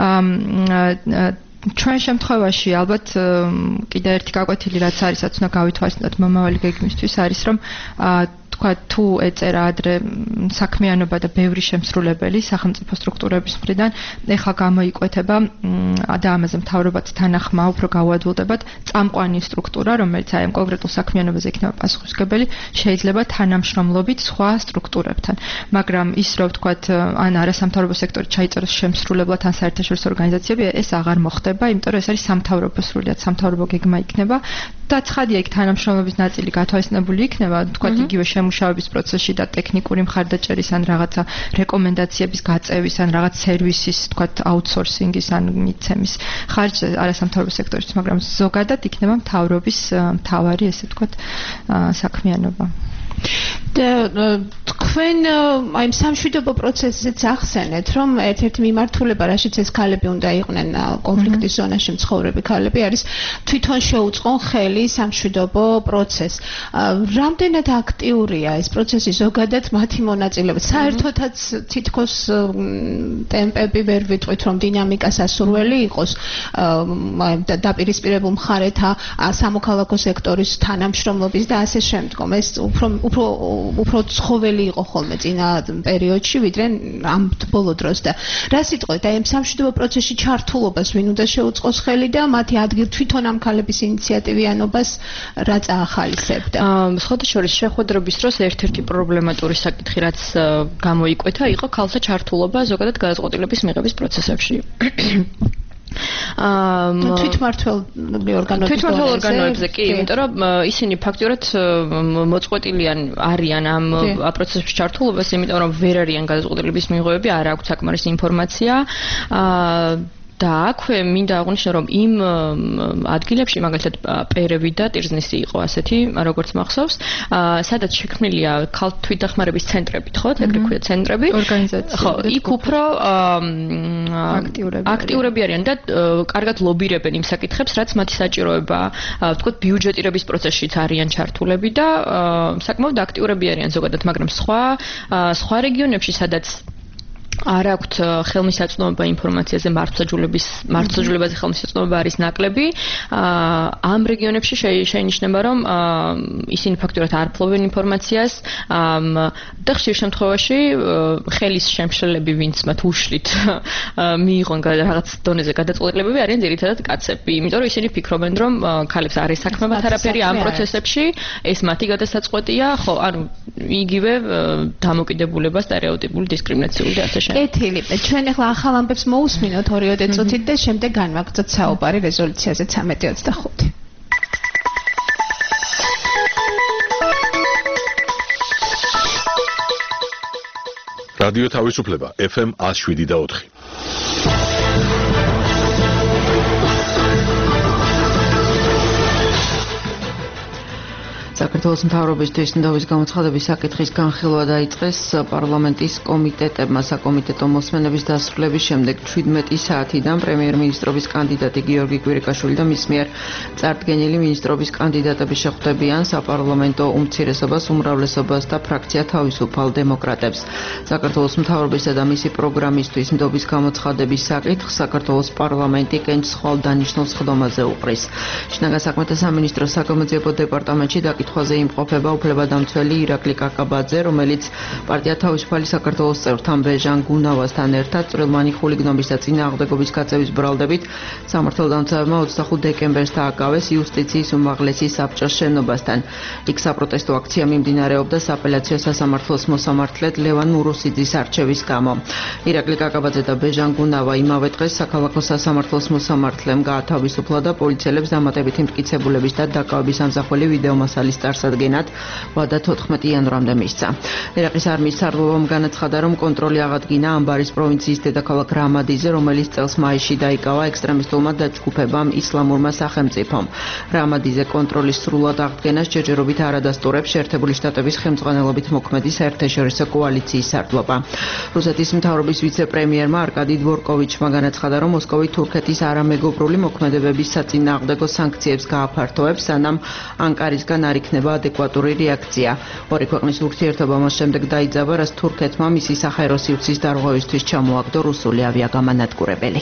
ჩვენ შემთხვევაში ალბათ კიდე ერთი გაკვეთილი, რაც არის, რაც უნდა გავითვალისწინოთ მომავალი გეგმისთვის, არის, რომ თქვა თუ ეწერა ადრე საქმიანობა და ბევრი შემსრულებელი სახელმწიფო სტრუქტურების მხრიდან, ეხლა გამოიკვეთება და ამაზე მთავრობაც თანახმა უფრო გაუადვილდებათ წამყვანი სტრუქტურა, რომელიც აი ამ კონკრეტულ საქმიანობაზე იქნება პასუხისმგებელი, შეიძლება თანამშრომლობით სხვა სტრუქტურებთან. მაგრამ ის რომ ვთქვათ, ან არასამთავრობო სექტორი ჩაიწეროს შემსრულებლად ან საერთაშორისო ორგანიზაციები, ეს აღარ მოხდება, იმიტომ რომ ეს არის სამთავრობო სრულიად სამთავრობო გეგმა იქნება და ცხადია იქ თანამშრომლობის ნაწილი გათვალისწინებული იქნება, ვთქვათ, იგივე შემუშავების პროცესში და ტექნიკური მხარდაჭერის ან რაღაცა რეკომენდაციების გაწევის ან რაღაც სერვისის, ვთქვათ, აუთსორსინგის ან მიცემის ხარჯზე არასამთავრობო სექტორისთვის, მაგრამ ზოგადად იქნება მთავრობის მთავარი, ესე ვთქვათ, საქმიანობა. თქვენ აი სამშვიდობო პროცესზეც ახსენეთ, რომ ერთ-ერთი მიმართულება, რაშიც ეს ქალები უნდა იყვნენ კონფლიქტის ზონაში მცხოვრები ქალები, არის თვითონ შეუწყონ ხელი სამშვიდობო პროცესს. რამდენად აქტიურია ეს პროცესი ზოგადად მათი მონაწილეობა? საერთოდაც თითქოს ტემპები ვერ ვიტყვით, რომ დინამიკა სასურველი იყოს დაპირისპირებულ მხარეთა სამოქალაქო სექტორის თანამშრომლობის და ასე შემდგომ. ეს უფრო ცხოველი იყო ხოლმე წინა პერიოდში, ვიდრე ამ ბოლო დროს და რა სიტყვით, აი ამ სამშვიდობო პროცესში ჩართულობას ვინ უნდა შეუწყოს ხელი და მათი ადგილ თვითონ ამ ქალების ინიციატივიანობას რა წაახალისებდა? სხვადასხვა შეხვედრების დროს ერთ-ერთი პრობლემატური საკითხი, რაც გამოიკვეთა, იყო ქალთა ჩართულობა ზოგადად გადაწყვეტილების მიღების პროცესებში. თვითმმართველობრივ ორგანოებზე კი, იმიტომ რომ ისინი ფაქტიურად მოწყვეტილიან არიან ამ პროცესებში ჩართულობას, იმიტომ რომ ვერ არიან გადაწყვეტილების მიღებები, არ აქვს საკმარისი ინფორმაცია. და აქვე მინდა აღვნიშნო, რომ იმ ადგილებში, მაგალითად პერევი და ტირზნისი იყო ასეთი, როგორც მახსოვს, სადაც შექმნილია ქალთა თვითდახმარების ცენტრები, ხო, ეგრე ქვია ცენტრები, ორგანიზაცია. ხო, იქ უფრო აქტიურები არიან და კარგად ლობირებენ იმ საკითხებს, რაც მათი საჭიროებაა, ვთქვათ, ბიუჯეტირების პროცესშიც არიან ჩართულები და საკმაოდ აქტიურები არიან ზოგადად, მაგრამ სხვა რეგიონებში, სადაც არ აქვთ ხელმისაწვდომობა ინფორმაციაზე, მართლმსაჯულებაზე ხელმისაწვდომობა არის ნაკლები. ამ რეგიონებში შეინიშნება, რომ ისინი ფაქტურად არ ფლობენ ინფორმაციას და ხშირ შემთხვევაში ხელის შემშლელები, ვინც მათ უშლით მიიღონ რაღაც დონეზე გადაწყვეტილებები, არიან ძირითადად კაცები, იმიტომ რომ ისინი ფიქრობენ, რომ ქალებს არ ესაქმებათ არაფერი ამ პროცესებში, ეს მათი გადასაწყვეტია, ხო, ანუ იგივე დამოკიდებულება სტერეოტიპული დისკრიმინაციული და ასე კეთილი. ჩვენ ახლა ახალ ამბებს მოусმინოთ 2 წუთით და შემდეგ განვაგრძოთ საუბარი რეზოლუციაზე 1325. რადიო თავისუფლება FM 107.4. საქართველოს მთავრობისთვის ნდობის გამოცხადების საკითხის განხილვა დაიწყეს პარლამენტის კომიტეტებმა საკომიტეტო მოსმენების დასრულების შემდეგ 17 საათიდან პრემიერ-მინისტრობის კანდიდატი გიორგი კვირიკაშვილი და მის მიერ წარდგენილი მინისტრობის კანდიდატები შეხვდებიან საპარლამენტო უმცირესობას, უმრავლესობას და ფრაქცია თავისუფალ დემოკრატებს. საქართველოს მთავრობისა და მისი პროგრამისთვის ნდობის გამოცხადების საკითხს საქართველოს პარლამენტი კენჭს ხვალდანიშნულ სხდომაზე უყრის. შინაგან საქმეთა სამინისტროს საგამოძიებო დეპარტამენტში კითხვაზე იმყოფება უფლებადამცველი ირაკლი კაკაბაძე, რომელიც პარტია თავისუფალი საქართველოს წევრთან ბეჟან გუნავასთან ერთად წვრილმანი ხულიგნობის და წინააღმდეგობის გაწევის ბრალდებით სამართალდამცავებმა 25 დეკემბერს დააკავეს იუსტიციის უმაღლესი საბჭოს შენობასთან. იქ საპროტესტო აქცია მიმდინარეობდა სააპელაციო სასამართლოს მოსამართლედ ლევან მურუსიძის არჩევის გამო. ირაკლი კაკაბაძე და ბეჟან გუნავა იმავე დღეს საქალაქო სასამართლოს მოსამართლემ გაათავისუფლა და პოლიციელებს დამატებითი მტკიცებულების და დაკავების ამზახველი ვიდეომასალის წარსადგენად ვადა 14 იანვრამდე მისცა. ერაყის არმიის სარდლობამ განაცხადა, რომ კონტროლი აღადგინა ამბარის პროვინციის დედაქალაქ რამადიზე, რომელიც წელს მაისში დაიკავა ექსტრემისტულმა დაჯგუფებამ ისლამურმა სახელმწიფომ. რამადიზე კონტროლის სრულად აღდგენას ჯერჯერობით არ ადასტურებს შეერთებული შტატების ხელმძღვანელობით მოქმედი საერთაშორისო კოალიციის სარდლობა. რუსეთის მთავრობის ვიცე-პრემიერმა არკადი დვორკოვიჩმა განაცხადა, რომ მოსკოვი თურქეთის არამეგობრული მოქმედებების საწინააღმდეგო სანქციებს გააფართოებს, სანამ ანკარისგან არ იქნება ადეკვატური რეაქცია. ორი ქვეყნის ურთიერთობა მას შემდეგ დაიძაბა, რაც თურქეთმა მისი საჰაერო სივრცის დარღვევისთვის ჩამოაგდო რუსული ავიაგამანადგურებელი.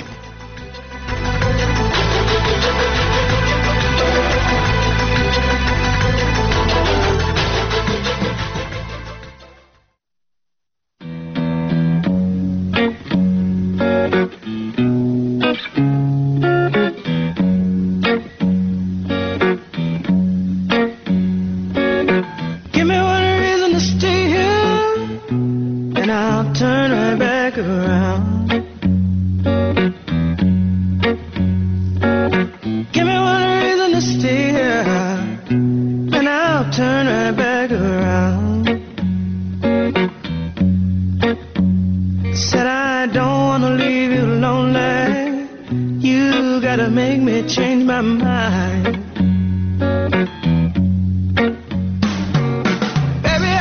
Baby,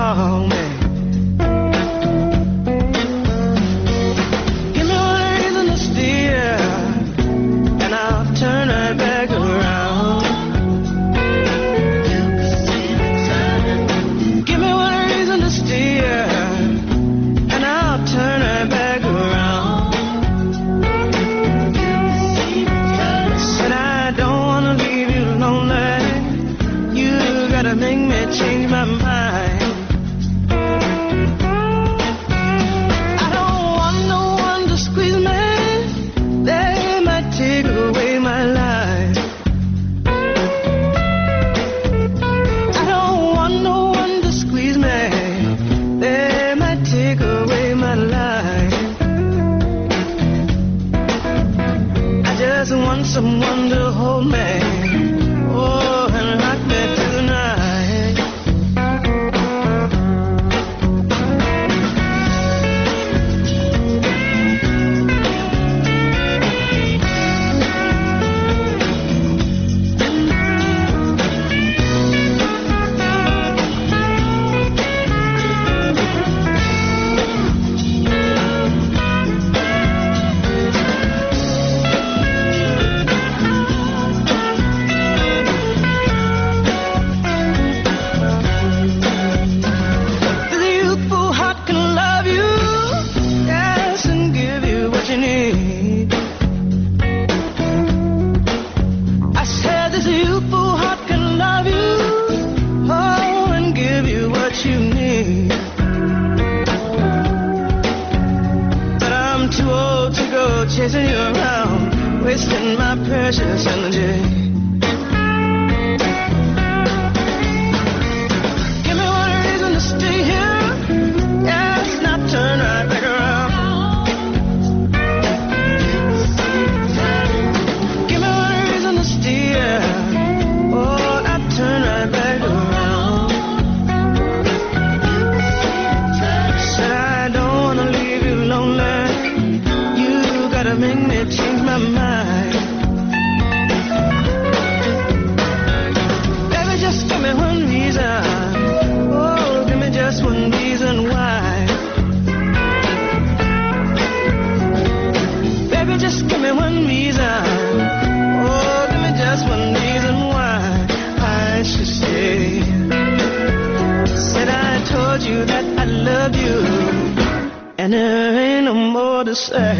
call me. Give me one reason to steer, and I'll turn right back around. Give me one reason to steer, and I'll turn right back around. Said I don't wanna leave you lonely. You gotta make me change my mind. I don't want no one to squeeze me. They might take away my life. I don't want no one to squeeze me. They might take away my life. I just want someone to hold me. Oh, and rock me through the night. The youthful heart can love you, yes, and give you what you need. I said this youthful heart can love you, oh, and give you what you need. But I'm too old to go chasing you around, wasting my precious energy. Give me one reason to stay here, yes, not turn right back around. Give me one reason to stay here, oh, not turn right back around. Said I don't wanna leave you lonely. You gotta make me change my mind. Baby, just give me one reason. Oh, give me just one reason why. Baby, just give me one reason. Oh, give me just one reason why I should stay. Said I told you that I love you, and there ain't no more to say.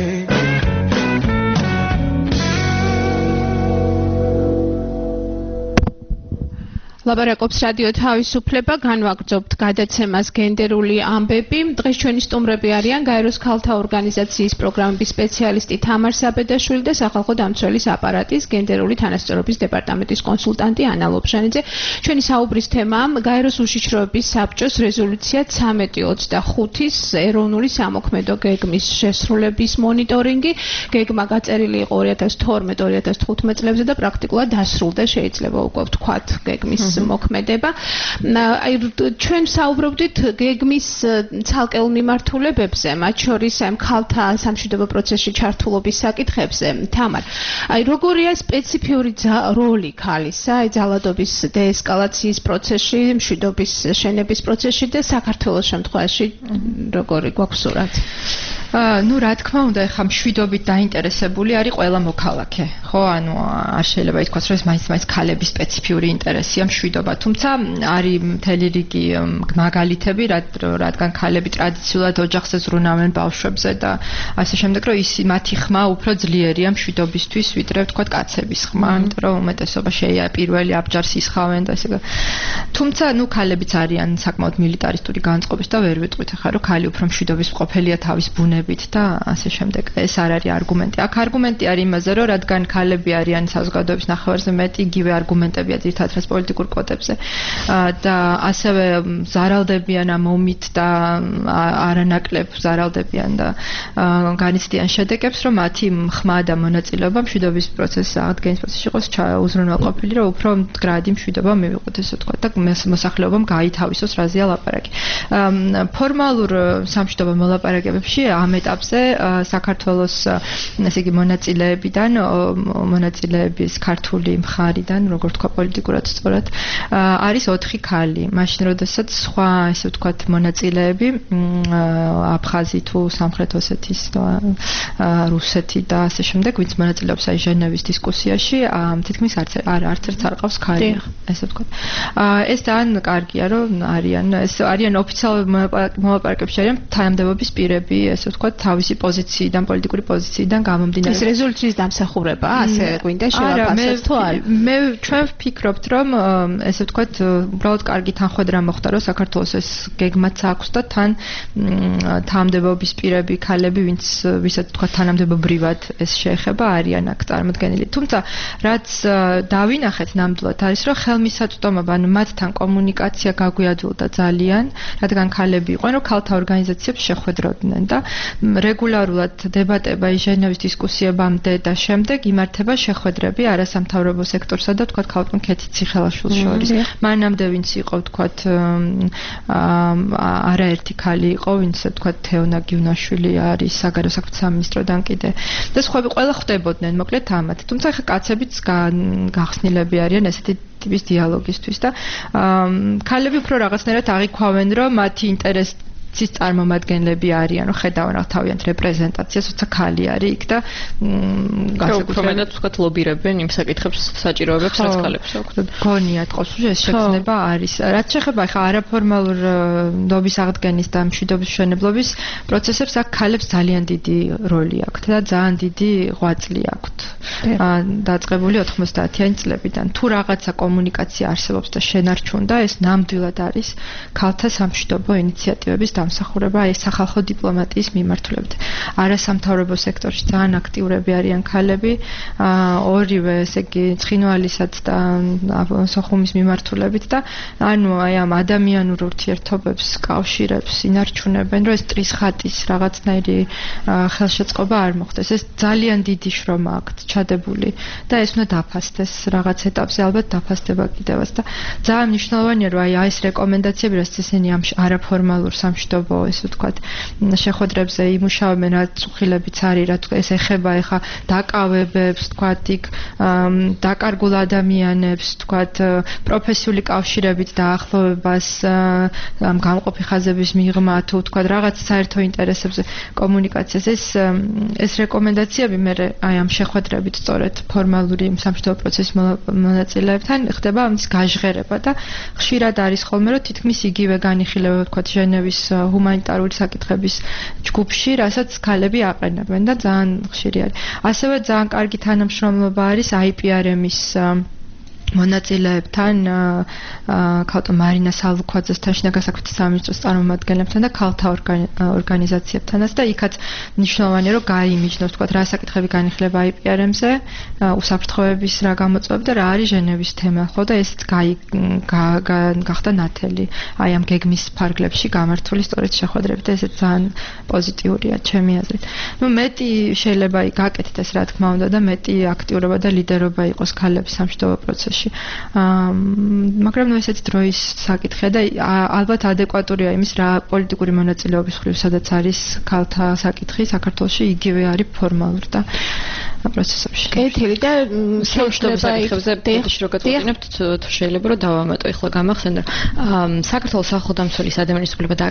ლაპარაკობს რადიო თავისუფლება, განვაგრძობთ გადაცემას გენდერული ამბები. დღეს ჩვენი სტუმრები არიან გაეროს ქალთა ორგანიზაციის პროგრამების სპეციალისტი თამარ საბედაშვილი და სახალხო დამცველის აპარატის გენდერული თანასწორობის დეპარტამენტის კონსულტანტი ანა ლობჟანიძე. ჩვენი საუბრის თემაა გაეროს უშიშროების საბჭოს რეზოლუცია 1325-ის ეროვნული სამოქმედო გეგმის შესრულების მონიტორინგი. გეგმა გაწერილი იყო 2012-2015 წლებზე და პრაქტიკულად დასრულდა, შეიძლება უკვე ვთქვათ, გეგმის მოქმედება. აი ჩვენ საუბრობდით გეგმის ცალკეულ მიმართულებებზე, მათ შორის ამ ქალთა სამშვიდობო პროცესში ჩართულობის საკითხებზე. თამარ, აი როგორია სპეციფიური როლი ქალისა, აი ძალადობის დეესკალაციის პროცესში, მშვიდობის შენების პროცესში და საქართველოს შემთხვევაში როგორი გვაქვს სურათი? ну რა თქმა უნდა, ეხა მშვიდობით დაინტერესებული არის ყველა მოქალაქე, ხო? ანუ არ შეიძლება ითქვას, რომ ეს მაინც ქალების სპეციფიური ინტერესია მშვიდობა, თუმცა არის მთელი რიგი მაგალითები, რადგან ქალები ტრადიციულად ოჯახზე ზრუნავენ ბავშვებზე და ასე შემდეგ, რომ მათი ხმა უფრო ძლიერია მშვიდობისთვის, ვიდრე ვთქვათ კაცების ხმა, იმიტომ რომ უმეტესობა პირველი აბჯარს ისხავენ და ესე. თუმცა ну ქალებიც არიან საკმაოდ მილიტარისტური განწყობის და ვერ ვიტყვით ახლა, რომ ქალი უფრო მშვიდობის მყოფელია თავის ბუნებით და ასე შემდეგ. ეს არ არის არგუმენტი. აქ არგუმენტი არის იმაზე, რომ რადგან ქალები არიან საზოგადოების ნახევარზე მეტი, იგივე არგუმენტებია ძირითადად პოლიტიკურ კვოტებზე და ასევე ზარალდებიან ამ ომით და არანაკლებ ზარალდებიან და განიცდიან შედეგებს, რომ მათი ხმა და მონაწილეობა მშვიდობის პროცესის აღდგენის პროცესში იყოს უზრუნველყოფილი, რომ უფრო მდგრადი მშვიდობა მივიღოთ, ესე ვთქვათ, და მოსახლეობამ გაითავისოს, რაზეა ლაპარაკი. ფორმალურ სამშვიდობო მოლაპარაკებებში ამ ამ ეტაპზე საქართველოს ესე იგი მონაწილეების ქართული მხარიდან, როგორ თქვა პოლიტიკურად სწორად, არის 4 ქალი. მაშინ როდესაც სხვა, ესე ვთქვათ, მონაწილეები აფხაზი თუ სამხრეთ ოსეთის რუსეთი და ასე შემდეგ, ვინც მონაწილეობს აი ჟენევის დისკუსიაში, თითქმის არც ერთ არ ყავს ქალი, ესე ვთქვათ. ეს ძალიან კარგია, რომ არიან ოფიციალურ მოლაპარაკებებში არიან თანამდებობის პირები, ესე ვთქვათ, თავისი პოზიციიდან, პოლიტიკური პოზიციიდან გამომდინარე. ეს რეზოლუციის დამსახურება, ასე გვინდა შევაფასოთ თუ არა? ჩვენ ვფიქრობთ, რომ ესე ვთქვათ, უბრალოდ კარგი თანხმედრა მოხდა, რომ საქართველოს ეს გეგმაც აქვს და თან თანამდებობის პირები, ქალები, ვისაც ვთქვათ, თანამდებობრივად ეს შეეხება, არიან აქ წარმოდგენილი. თუმცა, რაც დავინახეთ ნამდვილად არის, რომ ხელმისაწვდომობა, ანუ მათთან კომუნიკაცია გაგვიადვილდა ძალიან, რადგან ქალები იყვნენ, რომ ქალთა ორგანიზაციებს შეხვედროდნენ და რეგულარულად დებატება ჟენევის დისკუსიებამდე და შემდეგ იმართება შეხვედრები არასამთავრობო სექტორსა და თქვათ ქალბატონ ქეთი ციხელაშვილს შორის. მანამდე ვინც იყო თქვათ არაერთი ქალი იყო, ვინც თქვათ თეონა გივნაშვილი არის საგარეო საქმეთა სამინისტროდან კიდე და სხვები ყველა ხვდებოდნენ მოკლედ ამათ. თუმცა ხა კაცებიც გახსნილები არიან ესეთი ტიპის დიალოგისთვის და ქალები უფრო რაღაცნაირად აღიქვავენ, რომ მათი ინტერესის წარმომადგენლები არიან, რომ ხედავენ რა თავიანთ რეპრეზენტაციას, თუმცა ქალი არის იქ და განსაკუთრებით ვთქვათ ლობირებენ იმ საკითხებს, საჭიროებებს, რაც ქალებს აქვს. გონიათ ყავს, რომ ეს შეგრძნება არის. რაც შეეხება ხა არაფორმალურ ნდობის აღდგენის და მშვიდობის მშენებლობის პროცესებს, აქ ქალებს ძალიან დიდი როლი აქვთ და ძალიან დიდი ღვაწლი აქვთ. დაწყებული 90-იანი წლებიდან. თუ რაღაცა კომუნიკაცია არსებობს და შენარჩუნდა, ეს ნამდვილად არის ქალთა სამშვიდობო ინიციატივების დამსახურება ეს სახალხო დიპლომატიის მიმართულებით. არასამთავრობო სექტორში ძალიან აქტიურები არიან ქალები, ორივე, ესე იგი, ცხინვალისაც და სოხუმის მიმართულებით და ანუ აი ამ ადამიანურ ურთიერთობებს, კავშირებს ინარჩუნებენ, რომ ეს ტრისხატის რაღაცნაირი ხელშეწყობა არ მოხდეს. ეს ძალიან დიდი შრომა აქვს ჩადებული და ეს უნდა დაფასდეს რაღაც ეტაპზე, ალბათ დაფასდება კიდევაც და ძალიან მნიშვნელოვანია, რომ აი ეს რეკომენდაციები, რაც ისინი ამ არაფორმალურ სამშვიდობო, ესე ვთქვათ, შეხვედრებზე იმუშავებენ, რა წუხილებიც არის, რა ეს ეხება ეხა დაკავებებს, ვთქვათ, იქ დაკარგულ ადამიანებს, ვთქვათ, პროფესიული კავშირებით დაახლოვებას, ამ გამყოფი ხაზების მიღმა თუ ვთქვათ, რაღაც საერთო ინტერესებზე კომუნიკაციას. ეს რეკომენდაციები მე აი ამ შეხვედრებით სწორედ ფორმალური სამშვიდობო პროცესის მონაწილეებთან ხდება ამის გაჟღერება და ხშირად არის ხოლმე, რომ თითქმის იგივე განიხილება, ვთქვათ, ჟენევის ჰუმანიტარული საკითხების ჯგუფში, რასაც ქალები აყენებენ და ძალიან ხშირი არის. ასევე ძალიან კარგი თანამშრომლობა არის IPRM-ის მონაწილეებთან, ქალბატონ მარინა სალუქვაძესთან, შინაგან საქმეთა სამინისტროს წარმომადგენლებთან და ქალთა ორგანიზაციებთანაც და იქაც მნიშვნელოვანია, რომ გაიმიჯნოს, თქვათ, რა საკითხები განიხილება IPRM-ზე, უსაფრთხოების რა გამოწვევები და რა არის ჟენევის თემა, ხო და ესეც გახდა ნათელი აი ამ გეგმის ფარგლებში გამართული სწორედ შეხვედრები და ესეც ძალიან პოზიტიურია ჩემი აზრით. მეტი შეიძლება გაკეთდეს ეს რა თქმა უნდა და მეტი აქტიურობა და ლიდერობა იყოს ქალების სამშვიდობო პროცესში. მაგრამ ესეთი დროის საკითხია და ალბათ ადეკვატურია იმის რა პოლიტიკური მონაწილეობის მხრივ სადაც არის ქალთა საკითხი საქართველოში იგივე არის ფორმალურ და პროცესებში. კეთილი და სამშვიდობო საკითხებზე დეში რო გაწყვეტინებთ თუ შეიძლება რომ დავამატო ეხლა გამახსენდა საქართველოს სახელმწიფოს ადამიანის უფლებათა და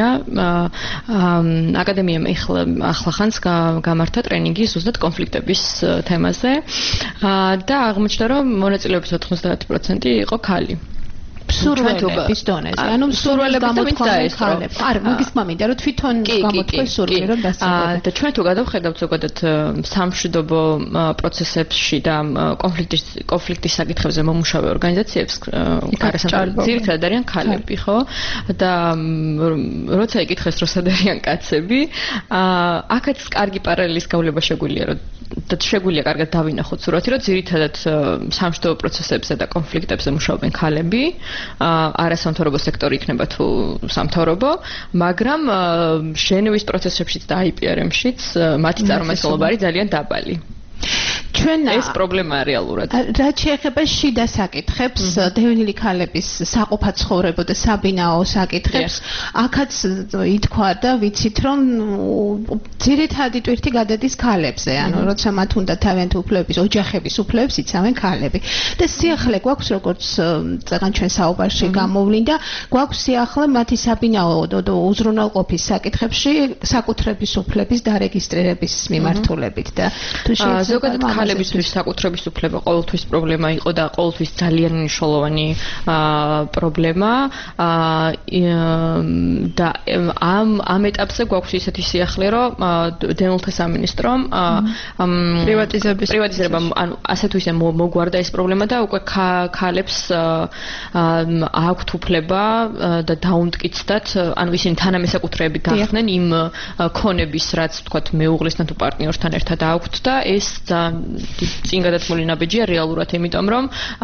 აკადემიამ ახლა ხანს გამართა ტრენინგი ზუსტად კონფლიქტების თემაზე და აღმოჩნდა რომ მონაწილეობის 90% იყო ქალი. სურვილების დონეზე. ანუ სურვილებს გამოთქვამენ ქალებს. არა, მაგის მამინდა რომ თვითონ გამოთქვეს სურვილი რომ დასწრებოდნენ. და ჩვენ თუ გადავხედავთ ზოგადად სამშვიდობო პროცესებში და კონფლიქტის საკითხებზე მომუშავე ორგანიზაციებს, ძირითადად არიან ქალები, ხო? და როცა იკითხეს რომ სად არიან კაცები, აქაც კარგი პარალელის გავლება შეგვიძლია რომ და შეგვიძლია კარგად დავინახოთ სურათი, რომ ძირითადად სამშვიდობო პროცესებზე და კონფლიქტებზე მუშაობენ ქალები. არასამთავრობო სექტორი იქნება თუ სამთავრობო, მაგრამ ჟენევის პროცესებშიც და IPRM-შიც მათი წარმომადგენლობა არის ძალიან დაბალი. ჩვენ ეს პრობლემაა რეალურად. რაც შეეხება შიდა საკითხებს, დევნილი ქალების საყოფა ცხოვრება და საბინაო საკითხებს, აქაც ითქვა და ვიცით, რომ ძირითადი ტვირთი გადადის ქალებზე, ანუ როცა მათ უნდა თავიანთი უფლებების, ოჯახების უფლებებს იცავენ ქალები. და სიახლე გვაქვს, როგორც წეგან ჩვენ საუბარში გამოვლინდა, გვაქვს სიახლე მათი საბინაო და უზრუნველყოფის საკითხებში საკუთრების უფლების დარეგისტრირების მიმართულებით და თუ შეიძლება ზოგადად ქალებისთვის საკუთრების უფლება ყოველთვის პრობლემა იყო და ყოველთვის ძალიან მნიშვნელოვანი პრობლემა და ამ ეტაპზე გვაქვს ისეთი სიახლე, რომ დევნილთა სამინისტრომ პრივატიზება ანუ ასე თუ ისე მოგვარდა ეს პრობლემა და უკვე ქალებს აქვთ უფლება და დაუმტკიცდათ, ანუ ისინი თანამესაკუთრეები გახდნენ იმ ქონების, რაც თქვათ მეუღლესთან თუ პარტნიორთან ერთად აქვთ და ეს წინ გადათმული ნაბიჯია რეალურად, იმიტომ რომ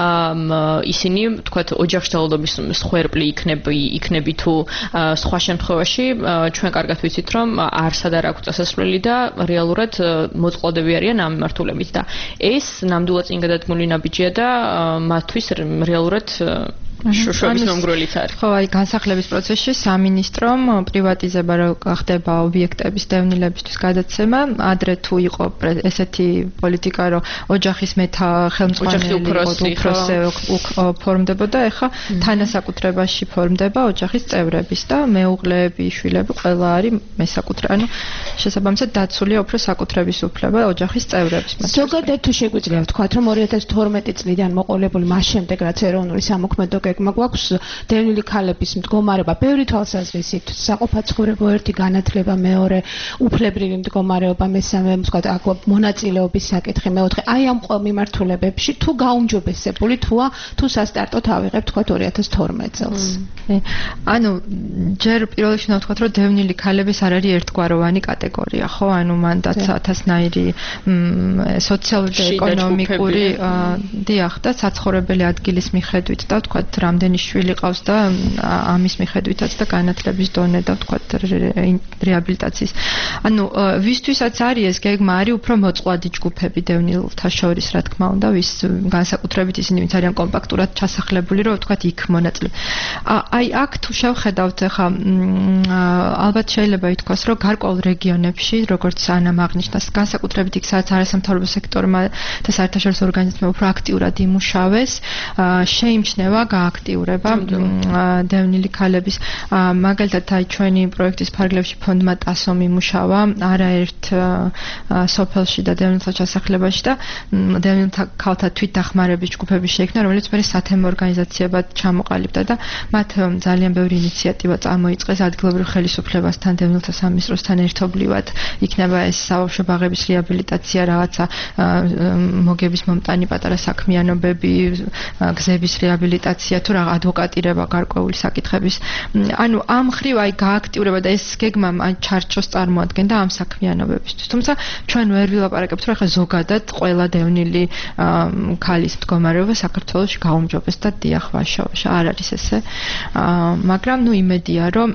ისინი თქვათ ოჯახში ძალადობის მსხვერპლი იქნები თუ სხვა შემთხვევაში ჩვენ კარგად ვიცით, რომ არსად არ აქვს წასასვლელი და რეალურად მოწყვლადები არიან ამ მიმართულებით და ეს ნამდვილად წინ გადათმული ნაბიჯია და მათთვის რეალურად შუშობის მომგვრელიც არის. ხო, აი განსახლების პროცესში სამინისტრომ პრივატიზება რო ხდება ობიექტების დევნილებისთვის გადაცემა, ადრე თუ იყო ესეთი პოლიტიკა, რომ ოჯახის ხელმძღვანელი უფროსზე ფორმდებოდა, ეხლა თანასაკუთრებაში ფორმდება ოჯახის წევრების და მეუღლეები, შვილები ყველა არის მესაკუთრე, ანუ შესაბამისად დაცულია უფრო საკუთრების უფლება ოჯახის წევრების. ზოგადად თუ შეგვიძლია ვთქვათ, რომ 2012 წლიდან მოყოლებული მას შემდეგ, რაც ეროვნული სამოქმედო გეგმა გვაქვს დევნილი ქალების მდგომარეობა, ბევრი თვალსაზრისით, საყოფაცხოვრებო ერთი განათლება, მეორე უფლებრივი მდგომარეობა, მესამე ვთქვათ, აქ მონაწილეობის საკითხი, მეოთხე, აი ამ მიმართულებებში თუ გაუმჯობესებული თუ სასტარტოდ ავიღებთ თქვათ 2012 წელს. ანუ ჯერ პირველ რიგში ვთქვათ, რომ დევნილი ქალების არ არის ერთგვაროვანი კატეგორია, ხო? ანუ მანდაც ათასნაირი სოციალური და ეკონომიკური დიახ და საცხოვრებელი ადგილის მიხედვით და ვთქვათ რამდენი შვილი ყავს და ამის მიხედვითაც და განათლების დონე და ვთქვათ რეაბილიტაციის. ანუ ვისთვისაც არის ეს გეგმა, არის უფრო მოწყვლადი ჯგუფები დევნილთა შორის, რა თქმა უნდა, ვის განსაკუთრებით ისინი ვინც არიან კომპაქტურად ჩასახლებული, რომ ვთქვათ იქ მონაწილე. აი აქ თუ შევხედავთ ახლა ალბათ შეიძლება ითქვას, რომ გარკვეულ რეგიონებში, როგორც ანამ აღნიშნა, განსაკუთრებით იქ სადაც არასამთავრობო სექტორმა და საერთაშორისო ორგანიზმებმა უფრო აქტიურად იმუშავეს, შეიმჩნევა გააქტიურება დევნილი ქალების. მაგალითად, აი ჩვენი პროექტის ფარგლებში ფონდმა ტასომ იმუშავა არაერთ სოფელში და დევნილთა ჩასახლებაში და დევნილთა ქალთა თვითდახმარების ჯგუფები შეიქმნა, რომელიც მე სათემო ორგანიზაციებად ჩამოყალიბდა და მათ ძალიან ბევრი ინიციატივა წარმოიწყეს ადგილობრივ ხელისუფლებასთან, დევნილთა სამინისტროსთან ერთობლივად. იქნება ეს საბავშვო ბაღების რეაბილიტაცია, რაღაცა მოგების მომტანი პატარა საქმიანობები, გზების რეაბილიტაცია თუ რა ადვოკატირება გარკვეული საკითხების. ანუ ამ ხრივ აი გააქტიურება და ეს გეგმა ჩარჩოს წარმოადგენდა ამ საქმიანობებისთვის. თუმცა ჩვენ ვერ ვილაპარაკებთ, რომ ახლა ზოგადად ყველა დევნილი ქალის მდგომარეობა საქართველოში გაუმჯობესდა დიახ ვაშაობაში. არ არის ესე. მაგრამ ნუ იმედია, რომ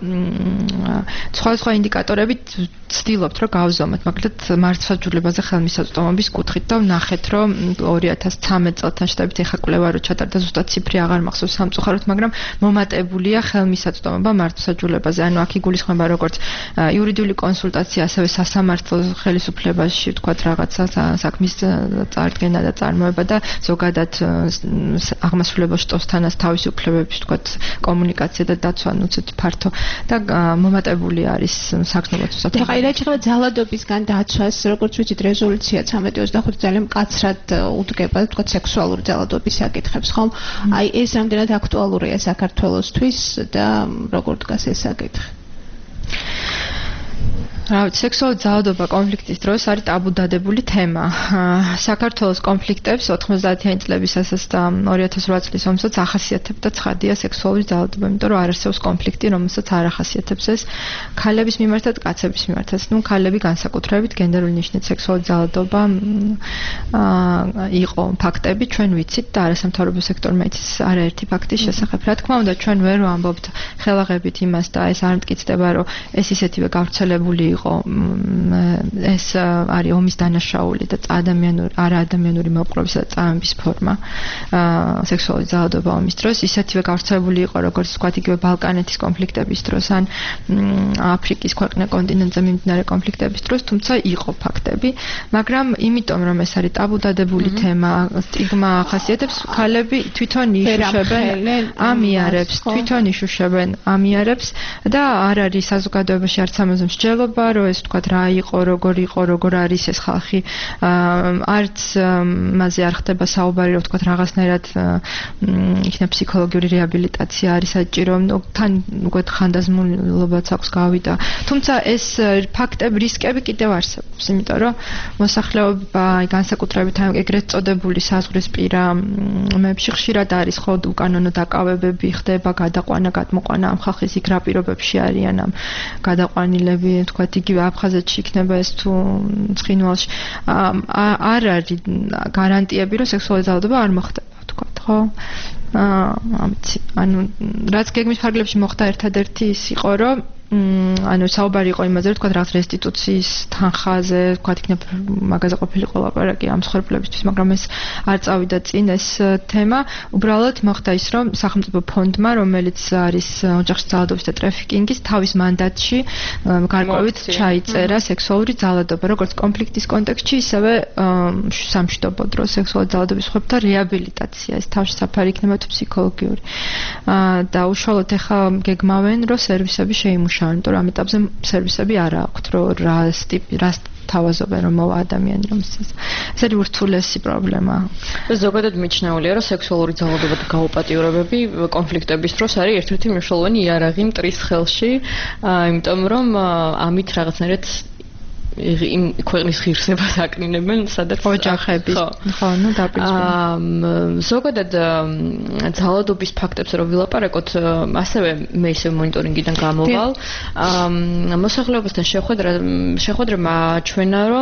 სხვადასხვა ინდიკატორებით ვცდილობთ, რომ გავზომოთ, მაგალითად მართლმსაჯულებაზე ხელმისაწვდომობის კუთხით და ვნახეთ, რომ 2013 წელთან შედარებით ეხა კვლევა რო ჩატარდა, ზუსტად ციფრი აღარ მახსოვს სამწუხაროდ, მაგრამ მომატებულია ხელმისაწვდომობა მართლმსაჯულებაზე. ანუ აქ იგულისხმება როგორც იურიდიული კონსულტაცია, ასევე სასამართლო ხელისუფლებაში, ვთქვათ, რაღაცა საქმის წარდგენა და წარმოება და ზოგადად აღმასრულებელ შტოსთანაც თავისი უფლებების, ვთქვათ, კომუნიკაცია და დაცვა, უცებ ფართო და მომატებული არის საგრძნობლად უსაფრთხო. აი რა შეიძლება ძალადობისგან დაცვას, როგორც ვიცით, რეზოლუცია 1325 ძალიან მკაცრად უდგება, ვთქვათ, სექსუალური ძალადობის საკითხებს, ხომ? აი ეს რამდენად აქტუალურია საქართველოსთვის და როგორ დგას ეს საკითხი? სექსუალური ძალადობა კონფლიქტის დროს არის ტაბუდადებული თემა. საქართველოს კონფლიქტებს 90-იანი წლებისასაც და 2008 წლის ომსაც ახასიათებდა ცხადია სექსუალური ძალადობა, იმიტომ რომ არ არსებობს კონფლიქტი, რომელსაც არ ახასიათებს ეს ქალების მიმართაც, კაცების მიმართაც. ნუ ქალები განსაკუთრებით გენდერული ნიშნით სექსუალური ძალადობა იყო ფაქტები, ჩვენ ვიცით და არასამთავრობო სექტორმა იცის არაერთი ფაქტის შესახებ. რა თქმა უნდა, ჩვენ ვერ ვამბობთ ხელაღებით იმას და ეს არ მტკიცდება, რომ ეს ისეთივე გავრცელებული იყო ეს არის ომის დანაშაული და არაადამიანური მოპყრობისა და წამების ფორმა სექსუალური ძალადობა ომის დროს ისეთივე გავრცელებული იყო როგორც თქვა იგივე ბალკანეთის კონფლიქტების დროს ან აფრიკის კონტინენტზე მიმდინარე კონფლიქტების დროს თუმცა იყო ფაქტები მაგრამ იმიტომ რომ ეს არის ტაბუდადებული თემა სტიგმა ახასიათებს ქალები თვითონ ამიარებს და არ არის საზოგადოებაში არც ამაზე მსჯელობა რომ ეს თქვა რა იყო როგორ არის ეს ხალხი არც მასზე არ ხდება საუბარი რომ თქვა რაღაცნაირად იქნება ფსიქოლოგიური რეაბილიტაცია არის საჭირო თან უკვე ხანდაზმულობაც აქვს გავიდა თუმცა ეს ფაქტები რისკები კიდევ არსებობს იმიტომ რომ მოსახლეობა განსაკუთრებით ეგრეთ წოდებული საზღვრისპირა ომებში ხშირად არის ხო უკანონო დაკავებები ხდება გადაყვანა გადმოყვანა ამ ხალხის იქ რა პირობებში არიან ამ გადაყვანილები თქვათ იგივე აფხაზეთში იქნება ეს თუ ცხინვალში არ არის გარანტიები რომ სექსუალური ძალადობა არ მოხდება თქვათ ხო ანუ რაც გეგმის ფარგლებში მოხდა ერთადერთი ის იყო რომ ანუ საუბარი იყო იმაზე, რომ თქვა რაღაც რესტიტუციის თანხაზე, თქვა იქნებ მაგაზე ყოფილიყო ლაპარაკი ამ მსხვერპლებისთვის, მაგრამ ეს არ წავიდა წინ ეს თემა. უბრალოდ მოხდა ის, რომ სახელმწიფო ფონდმა, რომელიც არის ოჯახში ძალადობის და ტრაფიკინგის თავის მანდატში გარკვევით ჩაიწერა სექსუალური ძალადობა, როგორც კონფლიქტის კონტექსტში, ისევე სამშვიდობო დროს სექსუალური ძალადობის მსხვერპლთა რეაბილიტაცია. ეს თავში საფარი იქნება თუ ფსიქოლოგიური. და უშუალოდ ეხა გეგმავენ, რომ სერვისები შეიმუშავონ იმიტომ რომ ამ ეტაპზე სერვისები არ აქვთ რომ რას თავაზობენ რომ მოვა ადამიანი რომ ეს არის ურთულესი პრობლემა. ზოგადად მიჩნეულია რომ სექსუალური ძალადობა და გაუპატიურებები კონფლიქტების დროს არის ერთ-ერთი მნიშვნელოვანი იარაღი მტრის ხელში, იმიტომ რომ ამით რაღაცნაირად იმ ქვეყნის ღირსებას აკნინებენ, სადაც ოჯახების ხო, ნუ დაპირისპირება. ზოგადად ძალადობის ფაქტებს რომ ვილაპარაკოთ, ასევე მე ისევ მონიტორინგიდან გამოვალ. მოსახლეობასთან შეხვედრა აჩვენა, რომ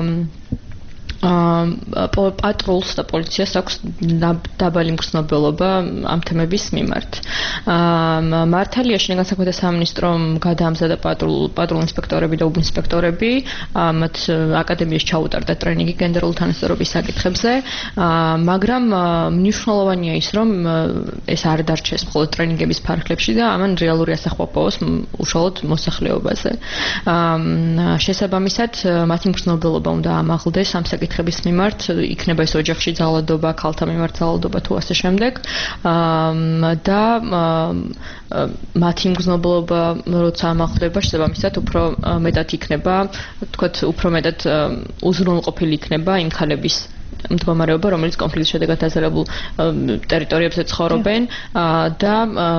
პატრულს და პოლიციას აქვს დაბალი მგრძნობელობა ამ თემების მიმართ. მართალია შინაგან საქმეთა სამინისტრომ გადაამზადა პატრულ ინსპექტორები და უბინსპექტორები, მათ აკადემიაში ჩაუტარდა ტრენინგი გენდერული თანასწორობის საკითხებზე, მაგრამ მნიშვნელოვანია ის, რომ ეს არ დარჩეს მხოლოდ ტრენინგების ფარგლებში და ამან რეალური ასახვა პოვოს უშუალოდ მოსახლეობაზე. შესაბამისად, მათი მგრძნობელობა უნდა ამაღლდეს ამ საკითხების მიმართ, იქნება ეს ოჯახში ძალადობა, ქალთა მიმართ ძალადობა თუ ასე შემდეგ. და მათი მგრძნობელობა როცა ამაღლდება, შესაბამისად უფრო მეტად იქნება, თქვათ, უფრო მეტად უზრუნველყოფილი იქნება იმ ქალების მდგომარეობა, რომელიც კონფლიქტის შედეგად დაზარალებულ ტერიტორიებზე ცხოვრობენ და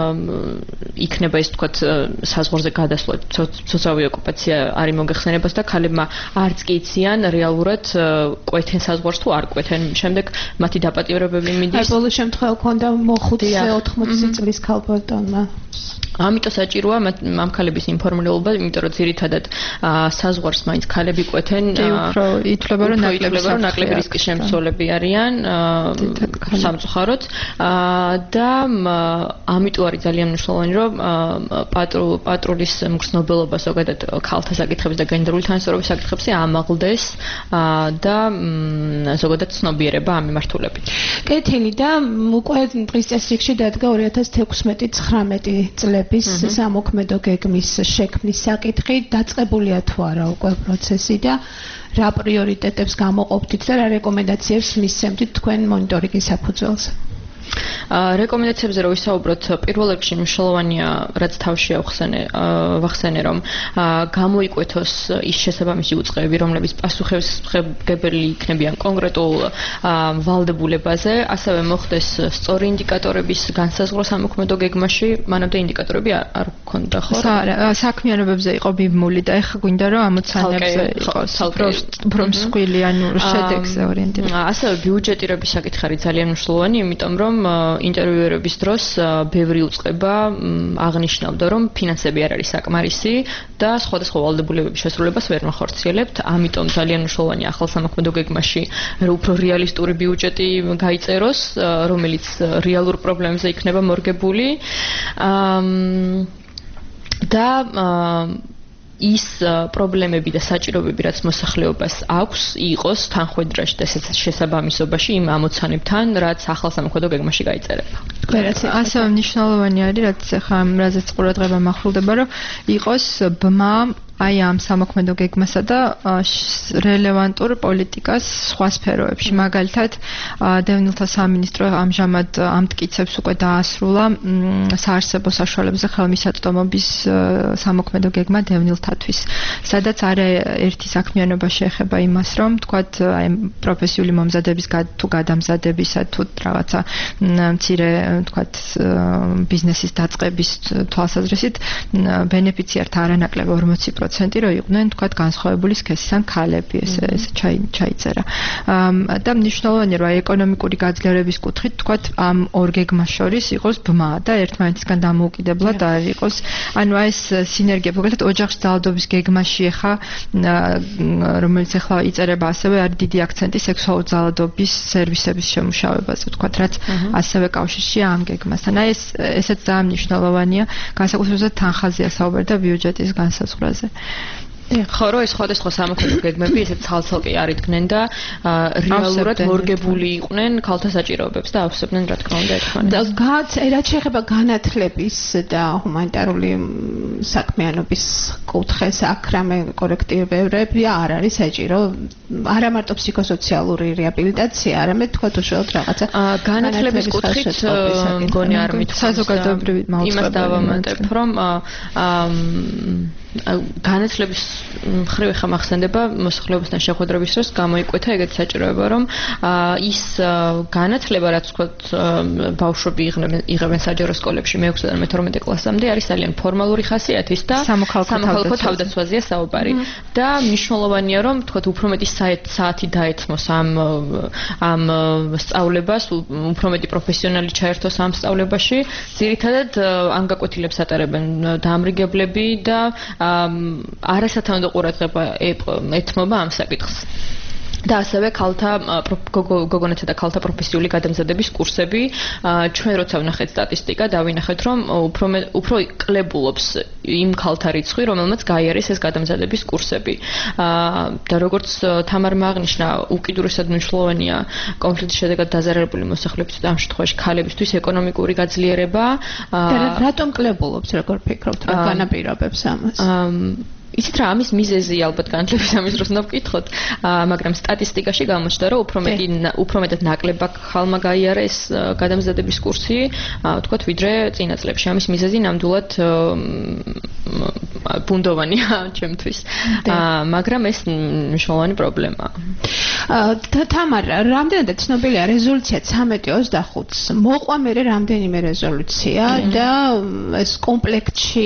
იქნება ეს თქვათ საზღვარზე გადასვლა, სოციალური ოკუპაცია არის მოგეხსენებას და ქალებმა არც კი იციან რეალურად კვეთენ საზღვარს თუ არ კვეთენ. შემდეგ მათი დაპატიმრებები მიდის. ბოლო შემთხვევა ქონდა მოხუცზე 80 წლის ქალბატონმა. ამიტომ საჭიროა ამ ქალების ინფორმირება, იმიტომ რომ ძირითადად საზღვარს მაინც ქალები კვეთენ, უფრო ითვლება რომ ნაკლები რისკის შემცველები არიან სამწუხაროდ და ამიტომ არის ძალიან მნიშვნელოვანი რომ პატრულის მგრძნობელობა ზოგადად ქალთა საკითხებზე და გენდერული თანასწორობის საკითხებზე ამაღლდეს და ზოგადად ცნობიერება ამ მიმართულებით. კეთილი და უკვე დღის წესრიგში დადგა 2016-19 წლების სამოქმედო გეგმის შექმნის საკითხი, დაწყებულია თუ არა უკვე პროცესი და რა პრიორიტეტებს გამოყოფთ და რა რეკომენდაციებს მისცემთ თქვენ მონიტორინგის საფუძველზე? რეკომენდაციებზე რო ვისაუბროთ, პირველ რიგში მნიშვნელოვანია, რაც თავში ვახსენე, რომ გამოიკვეთოს ის შესაბამისი უწყებები, რომლებიც პასუხისმგებელი იქნებიან კონკრეტულ ვალდებულებაზე, ასევე მოხდეს სწორი ინდიკატორების განსაზღვრა სამოქმედო გეგმაში, მანამდე ინდიკატორები არ გქონდა, ხო? საქმიანობებზე იყო ბიბმული და ეხლა გვინდა რომ ამოცანებზე იყოს უფრო მსხვილი, ანუ შედეგზე ორიენტირებული. ასევე ბიუჯეტირების საკითხი არის ძალიან მნიშვნელოვანი, იმიტომ რომ ინტერვიუერების დროს ბევრი უწყება აღნიშნავდა, რომ ფინანსები არ არის საკმარისი და სხვადასხვა ვალდებულებების შესრულებას ვერ მოხორციელებთ. ამიტომ ძალიან მნიშვნელოვანია ახალ სამოქმედო გეგმაში უფრო რეალისტური ბიუჯეტი გაიწეროს, რომელიც რეალურ პრობლემებზე იქნება მორგებული. და ის პრობლემები და საჭიროებები, რაც მოსახლეობას აქვს, იყოს თანხვედრაში და შესაბამისობაში იმ ამოცანებთან, რაც ახალ სამოქმედო გეგმაში გაიწერება. ასევე მნიშვნელოვანი არის, რაც ახლა რაზეც ყურადღება მახვილდება, რომ იყოს ბმა აი ამ სამოქმედო გეგმასა და რელევანტურ პოლიტიკას სხვა სფეროებში. მაგალითად, დევნილთა სამინისტრო ამჟამად ამტკიცებს უკვე დაასრულა საარსებო საშუალებებზე ხელმისაწვდომობის სამოქმედო გეგმა დევნილთათვის, სადაც არაერთი საქმიანობა შეეხება იმას, რომ თქვათ აი პროფესიული მომზადების თუ გადამზადებისა თუ რაღაცა მცირე თქვათ ბიზნესის დაწყების თვალსაზრისით ბენეფიციართა არანაკლებ 40% რომ იყვნენ თქვათ განსხვავებული სქესის ან ქალები, ეს ჩაიწერა. და მნიშვნელოვანია რომ ეკონომიკური გაძლიერების კუთხით თქვათ ამ ორ გეგმას შორის იყოს ბმა და ერთმანეთისგან დამოუკიდებლად არ იყოს. ანუ ეს სინერგია, მაგალითად ოჯახში ძალადობის გეგმაში ახლა რომელიც ახლა იწერება ასევე არის დიდი აქცენტი სექსუალური ძალადობის სერვისების შემუშავებაზე, თქვათ, რაც ასევე კავშირშია ამ გეგმასთან. აი ესეც ძალიან მნიშვნელოვანია, განსაკუთრებით თანხაზეა საუბარი და ბიუჯეტის განსაზღვრაზე. ხო, რომ ეს სხვადასხვა სამოქმედო გეგმები ესეც ცალ-ცალკე არიდგნენ და რეალურად მორგებული იყვნენ ქალთა საჭიროებებს და ავსებდნენ რა თქმა უნდა ერთმანეთს. რაც შეეხება განათლების და ჰუმანიტარული საქმიანობის კუთხეს, აქ რამე კორექტივები არ არის საჭირო, არა მარტო ფსიქოსოციალური რეაბილიტაცია, არამედ თქვათ უშუალოდ რაღაცა განათლების კუთხით მგონი არ მithქვას. საზოგადოებრივი მაუწყებელი. იმას დავამატებ, რომ განათლების მხრივ ხა მახსენდება მოსახლეობასთან შეხვედრების დროს გამოიკვეთა ეგეთი საჭიროება, რომ ის განათლება, რაც ვთქვათ, ბავშვები იღებენ საჯარო სკოლებში მე-6 და მე-12 კლასამდე, არის ძალიან ფორმალური ხასიათის და სამოქალაქო თავდაცვაზეა საუბარი. და მნიშვნელოვანია, რომ ვთქვათ, უფრო მეტი საათი დაეთმოს ამ სწავლებას, უფრო მეტი პროფესიონალი ჩაერთოს ამ სწავლებაში. ძირითადად ამ გაკვეთილებს ატარებენ დაამრიგებლები და არასათანადო ყურადღება ეთმობა ამ საკითხს. და ასევე ქალთა გოგონათა და ქალთა პროფესიული გადამზადების კურსები, ჩვენ როცა ვნახეთ სტატისტიკა, დავინახეთ, რომ უფრო კლებულობს იმ ქალთა რიცხვი, რომელმაც გაიარეს ეს გადამზადების კურსები. და როგორც თამარმა აღნიშნა, უკიდურესად მნიშვნელოვანია კონფლიქტის შედეგად დაზარალებული მოსახლეობის და ამ შემთხვევაში ქალებისთვის ეკონომიკური გაძლიერება. და რატომ კლებულობს, როგორ ფიქრობთ, რა განაპირობებს ამას? იცით რა, ამის მიზეზი ალბათ განათლების ამის დროს უნდა ვკითხოთ, მაგრამ სტატისტიკაში გამოჩნდა, რომ უფრო მეტად ნაკლებად ხალმა გაიარა ეს გადამზადების კურსი, ვთქვათ, ვიდრე წინა წლებში. ამის მიზეზი ნამდვილად ბუნდოვანია ჩემთვის. მაგრამ ეს მნიშვნელოვანი პრობლემაა. თამარ, რამდენადაც ცნობილია რეზოლუცია 1325-ს, მოყვა მერე რამდენიმე რეზოლუცია და ეს კომპლექტში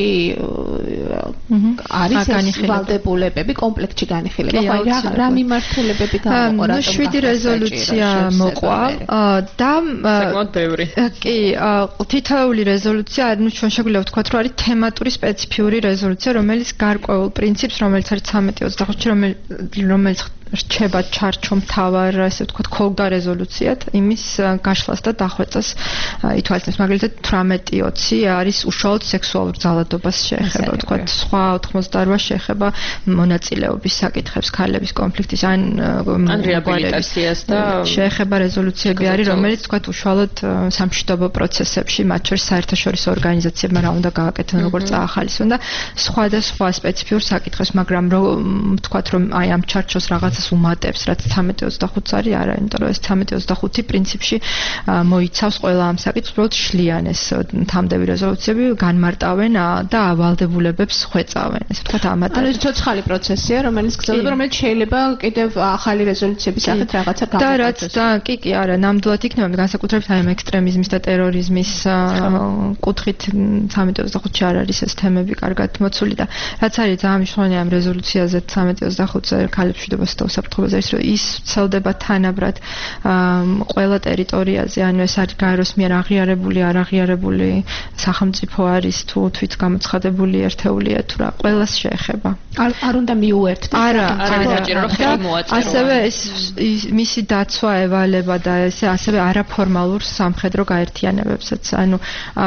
არის ვალდებულებები კომპლექტში განიხილება. აი რა მიმართულებები გამოყო, რატომ 7 რეზოლუცია მოყვა და საკმაოდ ბევრი. კი, თითოეული რეზოლუცია, ანუ ჩვენ შეგვიძლია ვთქვათ, რომ არის თემატური სპეციფიური რეზოლუცია, რომელიც გარკვეულ პრინციპს, რომელიც არის 1325-ში, რომელიც რჩება ჩარჩომთავარ, ასე ვთქვათ, ქოლგა რეზოლუციად, იმის გაშლას და დახვეწას ითვალისწინებს. მაგალითად 1820 არის უშუალოდ სექსუალურ ძალადობას შეეხება, ვთქვათ, სხვა 88 შეეხება მონაწილეობის საკითხებს ქალების კონფლიქტის ან რეაბილიტაციას და შეეხება რეზოლუციები არის, რომელიც ვთქვათ, უშუალოდ სამშვიდობო პროცესებში, მათ შორის საერთაშორისო ორგანიზაციებმა რა უნდა გააკეთონ, როგორ წაახალისონ და სხვა სპეციფიურ საკითხებს, მაგრამ ვთქვათ, რომ აი ამ ჩარჩოს რაღაცას უმატებს, რაც 1325-ს არის, არა, იმიტომ რომ ეს 1325 პრინციპში მოიცავს ყველა ამ საკითხს, უბრალოდ შლიან ეს თამდები რეზოლუციები, განმარტავენ და ავალდებულებებს ხვეწავენ. ეს ვთქვათ, ამატა. ანუ ეს ცოცხალი პროცესია, რომელიც გრძელდება, რომელიც შეიძლება კიდევ ახალი რეზოლუციების სახით რაღაცა და რაც კი, არა, ნამდვილად იქნება, განსაკუთრებით აი ამ ექსტრემიზმის და ტერორიზმის კუთხით 1325-ში არ არის ეს თემები კარგად მოცული და რაც არის ძალიან მნიშვნელოვანი ამ რეზოლუციაზე 1325-ზე ქალებს მშვიდობასა და უსაფრთხოებაზე არის, რომ ის ვრცელდება თანაბრად ყველა ტერიტორიაზე, ანუ ეს არის გაეროს მიერ აღიარებული, არ აღიარებული სახელმწიფო არის თუ თვით გამოცხადებული ერთეულია თუ რა, ყველას შეეხება. არ უნდა მიუერთდეს. არა, საჭირო რომ ხელი მოაწერო. ასევე ეს მისი დაცვა ევალება და ესე ასევე არაფორმალურ სამხედრო გაერთიანებებსაც. ანუ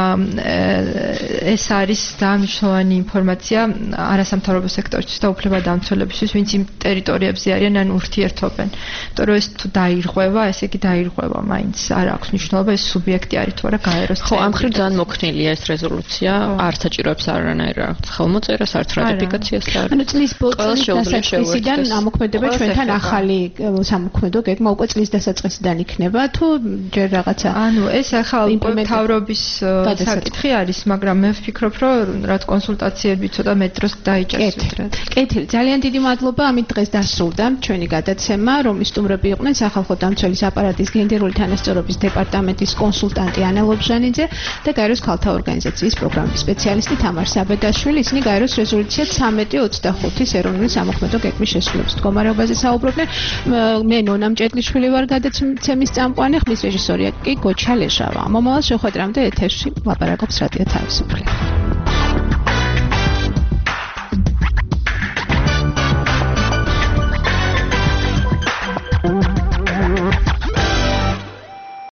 ეს არის დამმნიშვნელოვანი ინფორმაცია არასამთავრობო სექტორისთვის და უფლებადამცველებისთვის, ვინც იმ ტერიტორიებზე არიან, ან ურთიერთობენ. იმიტომ რომ ეს თუ დაირღვევა, ესე იგი დაირღვევა, მაინც არ აქვს მნიშვნელობა ეს სუბიექტი არის თუ არა გაეროს წევრი. ხო, ამ მხრივ ძალიან მოქნილია ეს რეზოლუცია, არ საჭიროებს არანაირ ხელმოწერას, არც რატიფიკაციას და ანუ წლის დასაწყისიდან ამოქმედება ჩვენთან ახალი სამოქმედო გეგმა უკვე წლის დასაწყისიდან იქნება თუ ჯერ რაღაცა ანუ ეს ახლა მთავრობის საკითხი არის, მაგრამ მე ვფიქრობ, რომ რაც კონსულტაციები ცოტა მეტ დროს დაიჭერს ვიდრე. კეთილი, ძალიან დიდი მადლობა, ამით დღეს დასრულდა ჩვენი გადაცემა, რომლის სტუმრები იყვნენ სახალხო დამცველის აპარატის გენდერული თანასწორობის დეპარტამენტის კონსულტანტი ანა ლობჟანიძე და გაეროს ქალთა ორგანიზაციის პროგრამის სპეციალისტი თამარ საბედაშვილი. ისინი გაეროს რეზოლუცია 1325-ის ეროვნული სამოქმედო გეგმის შესრულების მდგომარეობაზე საუბრობდნენ. მე ნონა მჭედლიშვილი ვარ გადაცემის წამყვანი, ხმის რეჟისორია კი გოჩა ლეშავა. მომავალ შეხვედრამდე ეთერში ლაპარაკობს რადიო თავისუფლება.